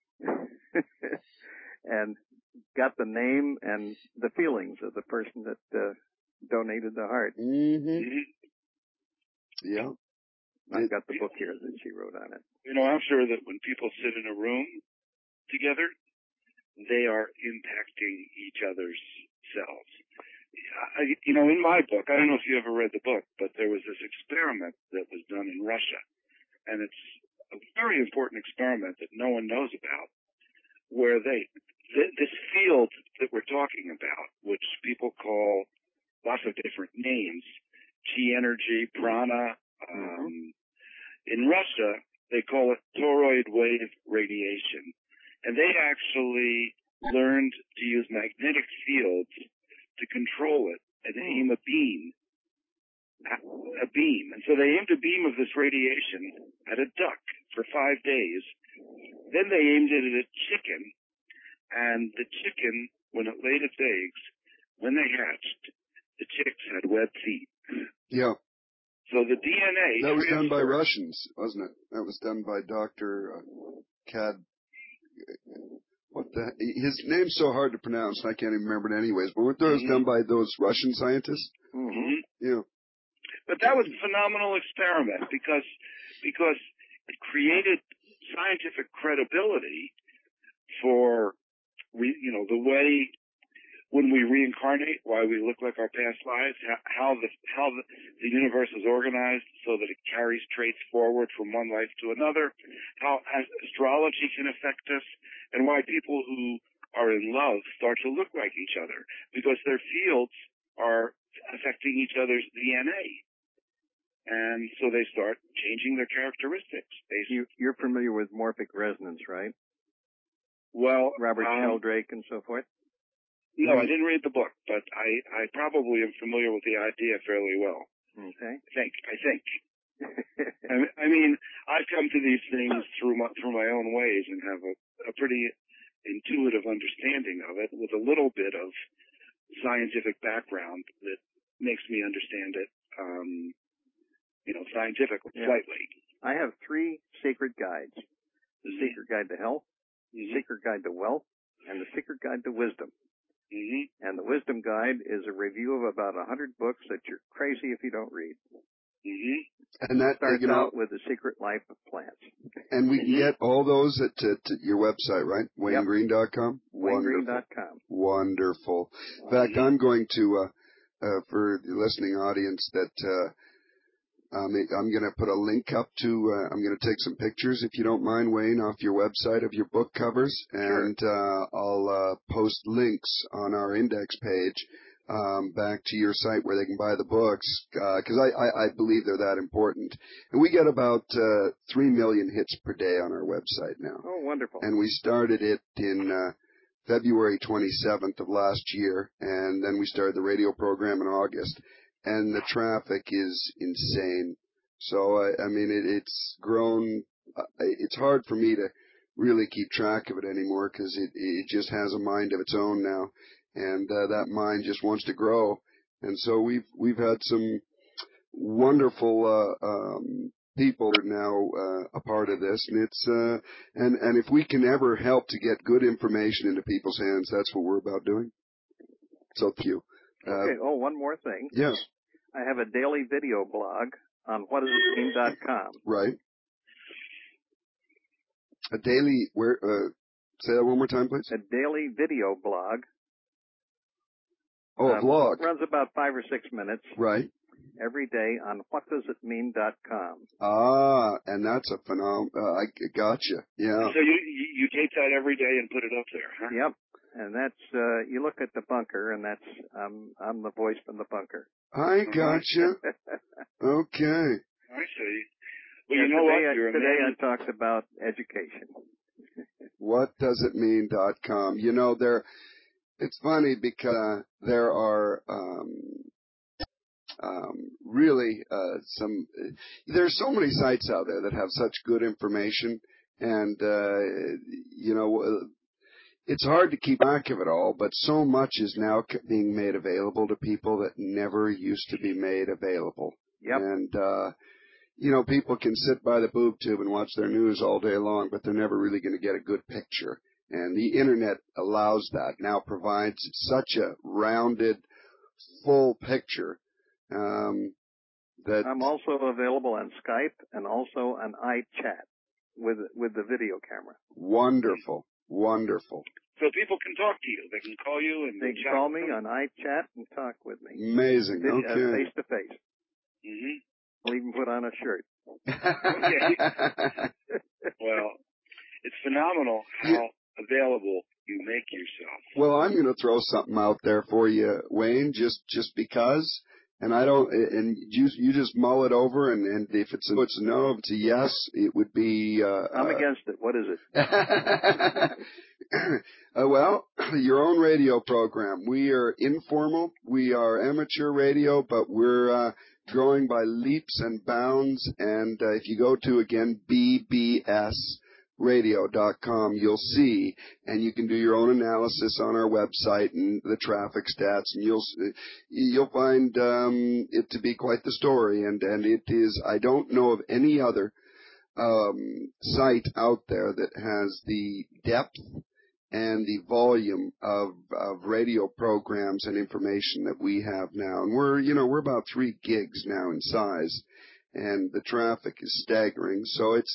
and got the name and the feelings of the person that uh, donated the heart. Mm-hmm. Yeah. I've got the book here that she wrote on it. You know, I'm sure that when people sit in a room together, they are impacting each other's cells. I, you know, in my book, I don't know if you ever read the book, but there was this experiment that was done in Russia. And it's a very important experiment that no one knows about, where they, th- this field that we're talking about, which people call lots of different names, chi energy, prana, um, mm-hmm. in Russia, they call it toroid wave radiation. And they actually learned to use magnetic fields to control it and aim a beam. A beam. And so they aimed a beam of this radiation at a duck for five days. Then they aimed it at a chicken. And the chicken, when it laid its eggs, when they hatched, the chicks had webbed feet. Yeah. So the D N A... That was done by Russians, wasn't it? That was done by Doctor Uh, Kad... What the... His name's so hard to pronounce, I can't even remember it anyways. But weren't those mm-hmm. done by those Russian scientists? Mm-hmm. Yeah. But that was a phenomenal experiment because because it created scientific credibility for, we, you know, the way... when we reincarnate, why we look like our past lives, how the how the, the universe is organized so that it carries traits forward from one life to another, how astrology can affect us, and why people who are in love start to look like each other, because their fields are affecting each other's D N A. And so they start changing their characteristics. You, you're familiar with morphic resonance, right? Well, Robert um, Sheldrake and so forth? No, I didn't read the book, but I, I probably am familiar with the idea fairly well. Okay. I think. I think. I, I mean, I've come to these things through my, through my own ways and have a, a pretty intuitive understanding of it with a little bit of scientific background that makes me understand it, um, you know, scientifically, yeah. slightly. I have three secret guides. The mm-hmm. Secret Guide to Health, the mm-hmm. Secret Guide to Wealth, and the Secret Guide to Wisdom. Mm-hmm. And the Wisdom Guide is a review of about a hundred books that you're crazy if you don't read. Mm-hmm. And that starts you know, out with The Secret Life of Plants. And we can mm-hmm. get all those at, at, at your website, right? Wayne Green dot com? Yep. Wayne Green dot com. Wonderful. In fact, mm-hmm. I'm going to, uh, uh, for the listening audience, that uh, Um, I'm going to put a link up to, uh, I'm going to take some pictures, if you don't mind, Wayne, off your website of your book covers, and sure. uh, I'll uh, post links on our index page um, back to your site where they can buy the books, because uh, I, I, I believe they're that important. And we get about uh, three million hits per day on our website now. Oh, wonderful. And we started it in uh, February twenty-seventh of last year, and then we started the radio program in August. And the traffic is insane. So, I, I mean, it, it's grown. Uh, it's hard for me to really keep track of it anymore because it, it just has a mind of its own now. And uh, that mind just wants to grow. And so we've, we've had some wonderful uh, um, people now uh, a part of this. And it's, uh, and, and if we can ever help to get good information into people's hands, that's what we're about doing. So thank you. Okay. Uh, oh, one more thing. Yes. I have a daily video blog on what does it mean dot com. Right. A daily, where, uh, say that one more time, please. A daily video blog. Oh, a uh, vlog. Runs about five or six minutes. Right. Every day on what does it mean dot com. Ah, and that's a phenom, uh, I gotcha. Yeah. So you, you tape that every day and put it up there, huh? Yep. And that's, uh, you look at the bunker, and that's, um, I'm the voice from the bunker. I gotcha. Okay. I see. Well, yeah, you know today what? I, You're today amazing. I talked about education. What does it mean dot com? You know, there, it's funny because there are um, um, really uh, some. There's so many sites out there that have such good information, and uh, you know, it's hard to keep track of it all. But so much is now being made available to people that never used to be made available. Yep. And uh, you know, people can sit by the boob tube and watch their news all day long, but they're never really going to get a good picture. And the Internet allows that, now provides such a rounded, full picture. Um, that I'm also available on Skype and also on iChat with with the video camera. Wonderful, wonderul. So people can talk to you. They can call you and they can chat call with me them? on iChat and talk with me. Amazing. Video, Okay. uh, face to face. Mm-hmm. I'll even put on a shirt. Okay. Well, it's phenomenal how Yeah. available you make yourself. Well, I'm going to throw something out there for you, Wayne, just just because. And I don't, and you you just mull it over, and, and if it's a, it's a no, if it's a yes, it would be. Uh, I'm uh, against it. What is it? uh, well, your own radio program. We are informal. We are amateur radio, but we're uh, growing by leaps and bounds. And uh, if you go to, again, B B S radio dot com, you'll see, and you can do your own analysis on our website and the traffic stats, and you'll you'll find um, it to be quite the story. And and it is. I don't know of any other um, site out there that has the depth and the volume of of radio programs and information that we have now. And we're you know we're about three gigs now in size, and the traffic is staggering. So it's.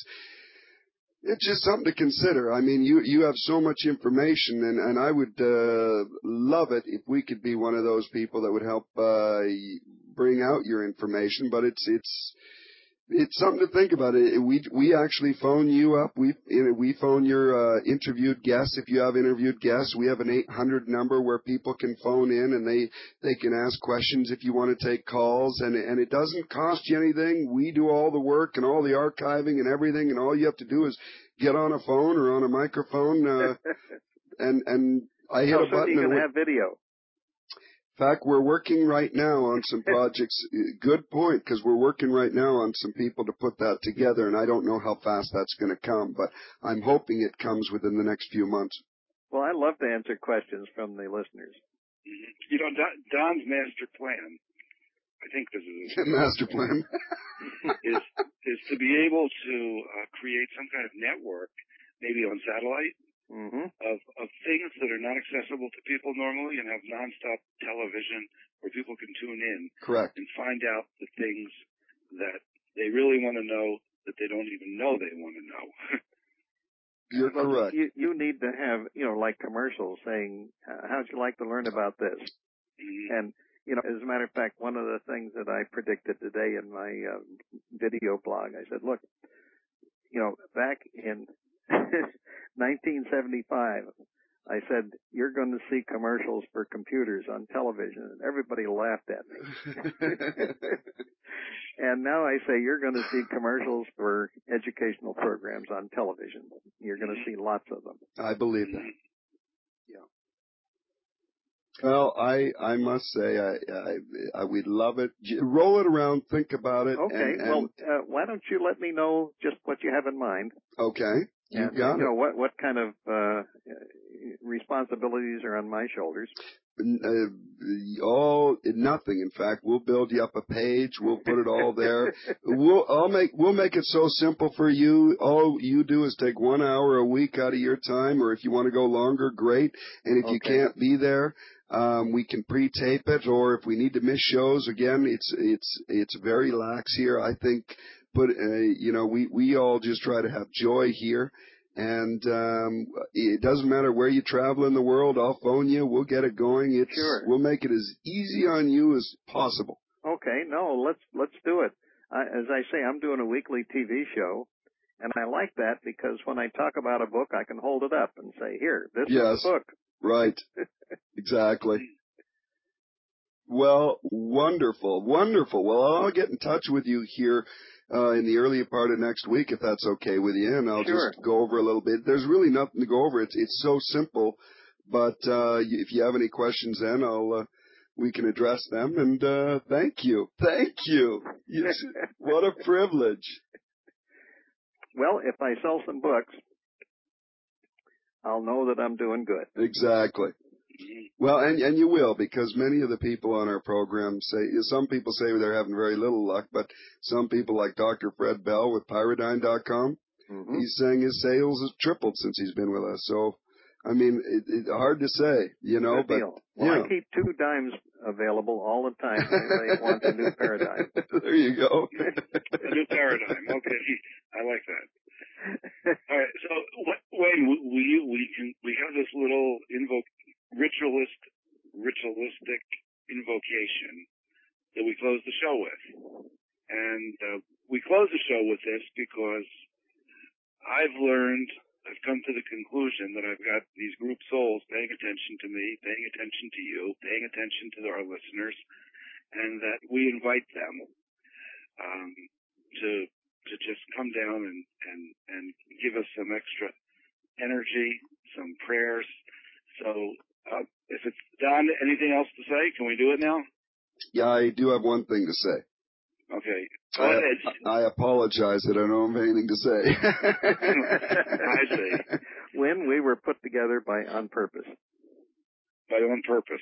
It's just something to consider. I mean, you, you have so much information, and, and I would uh, love it if we could be one of those people that would help uh, bring out your information. But it's it's it's something to think about. It we we actually phone you up. We we phone your uh, interviewed guests. If you have interviewed guests, we have an eight hundred number where people can phone in and they they can ask questions if you want to take calls. And and it doesn't cost you anything. We do all the work and all the archiving and everything, and all you have to do is get on a phone or on a microphone, uh, and and I hit How a soon button. are you and going to we, have video? in fact, we're working right now on some projects. Good point, because we're working right now on some people to put that together, and I don't know how fast that's going to come, but I'm hoping it comes within the next few months. Well, I love to answer questions from the listeners. Mm-hmm. You know, Don, Don's master plan, I think this is his master plan, is, is to be able to uh, create some kind of network, maybe on satellite, mm-hmm. of, of things that are not accessible to people normally, and have nonstop television where people can tune in. Correct. And find out the things that they really want to know that they don't even know they want to know. You're well, correct. You, you need to have, you know, like commercials saying, how'd you like to learn about this? Mm-hmm. And, you know, as a matter of fact, one of the things that I predicted today in my uh, video blog, I said, look, you know, back in nineteen seventy-five, I said, you're going to see commercials for computers on television, and everybody laughed at me. And now I say, you're going to see commercials for educational programs on television. You're going to see lots of them. I believe that. Yeah. Well, I I must say, I, I, I we'd love it. Roll it around, think about it. Okay. And, and well, uh, why don't you let me know just what you have in mind? Okay. You and, got you it. know, what, what kind of uh, responsibilities are on my shoulders? Uh, all nothing. In fact, we'll build you up a page. We'll put it all there. we'll I'll make we'll make it so simple for you. All you do is take one hour a week out of your time, or if you want to go longer, great. And if okay. you can't be there, um, we can pre-tape it. Or if we need to miss shows, again, it's it's it's very lax here. I think. But uh, you know, we we all just try to have joy here. And um, it doesn't matter where you travel in the world. I'll phone you. We'll get it going. It's sure. We'll make it as easy on you as possible. Okay. No, let's let's do it. I, as I say, I'm doing a weekly T V show, and I like that because when I talk about a book, I can hold it up and say, "Here, this yes. is the book." Right. Exactly. Well, wonderful, wonderful. Well, I'll get in touch with you here uh, in the early part of next week, if that's okay with you, and I'll sure. just go over a little bit. There's really nothing to go over. It's it's so simple, but uh, if you have any questions, then I'll uh, we can address them. And uh, thank you, thank you. Yes, what a privilege. Well, if I sell some books, I'll know that I'm doing good. Exactly. Well, and and you will, because many of the people on our program say, some people say they're having very little luck, but some people like Doctor Fred Bell with Pyridine dot com, mm-hmm. he's saying his sales have tripled since he's been with us. So, I mean, it, it's hard to say, you know, Good but deal. Well, yeah. I keep two dimes available all the time if anybody wants a new paradigm. There you go. A new paradigm. Okay, I like that. All right. So, Wayne, we we can we have this little invoke. Ritualist, ritualistic invocation that we close the show with. And uh, we close the show with this because I've learned, I've come to the conclusion that I've got these group souls paying attention to me, paying attention to you, paying attention to our listeners, and that we invite them um, to to just come down and, and, and give us some extra energy, some prayers. So, Uh, if it's Don, anything else to say? Can we do it now? Yeah, I do have one thing to say. Okay. Go I, ahead. I apologize that I don't have anything to say. I see. When we were put together by on purpose. By on purpose.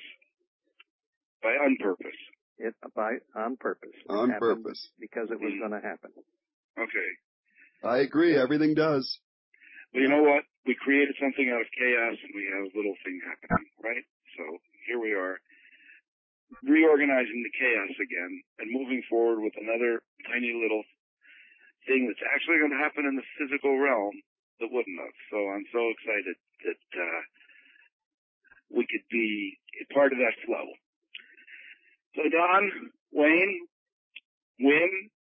By on purpose. It by on purpose. It on purpose. Because it was mm-hmm. going to happen. Okay. I agree. Everything does. Well, you know what? We created something out of chaos, and we have a little thing happening, right? So here we are, reorganizing the chaos again and moving forward with another tiny little thing that's actually going to happen in the physical realm that wouldn't have. So I'm so excited that uh, we could be a part of that flow. So Don, Wayne, Wynn,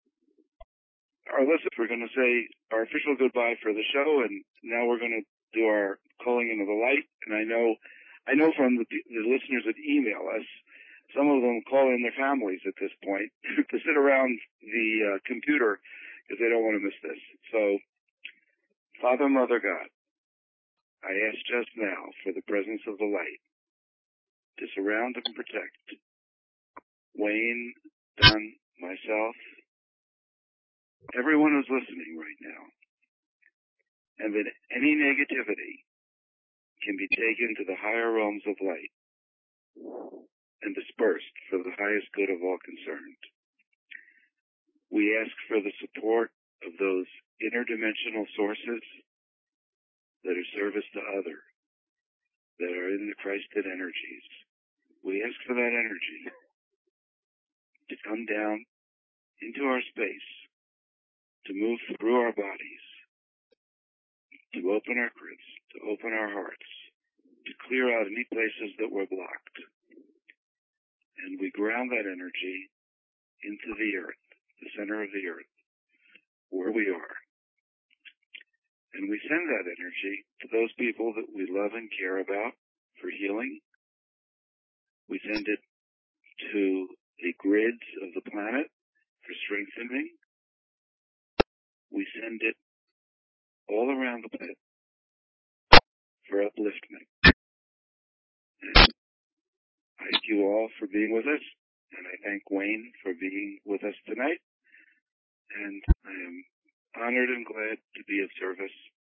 our listeners, we're going to say our official goodbye for the show, and now we're going to do our calling into the light. And I know, I know from the, the listeners that email us, some of them call in their families at this point to sit around the uh, computer because they don't want to miss this. So, Father, Mother, God, I ask just now for the presence of the light to surround and protect Wayne, Don, myself, everyone who's listening right now, and that any negativity can be taken to the higher realms of light and dispersed for the highest good of all concerned. We ask for the support of those interdimensional sources that are service to other, that are in the Christed energies. We ask for that energy to come down into our space, to move through our bodies, to open our grids, to open our hearts, to clear out any places that were blocked. And we ground that energy into the earth, the center of the earth, where we are. And we send that energy to those people that we love and care about for healing. We send it to the grids of the planet for strengthening. We send it all around the planet for upliftment. And I thank you all for being with us, and I thank Wayne for being with us tonight. And I am honored and glad to be of service.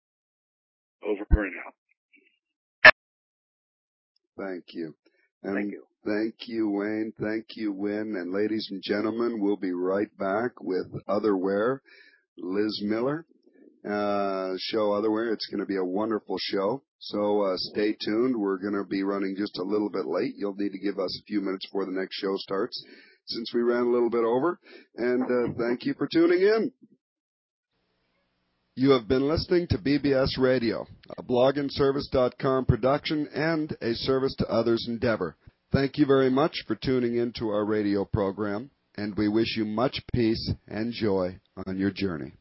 Over and out. Thank you. And thank you. Thank you, Wayne. Thank you, Wynn. And ladies and gentlemen, we'll be right back with Otherwhere, Liz Miller. Uh, show Otherwhere. It's going to be a wonderful show. So uh, stay tuned. We're going to be running just a little bit late. You'll need to give us a few minutes before the next show starts, since we ran a little bit over. And uh, thank you for tuning in. You have been listening to B B S Radio, a blog and service dot com production and a service to others endeavor. Thank you very much for tuning in to our radio program, and we wish you much peace and joy on your journey.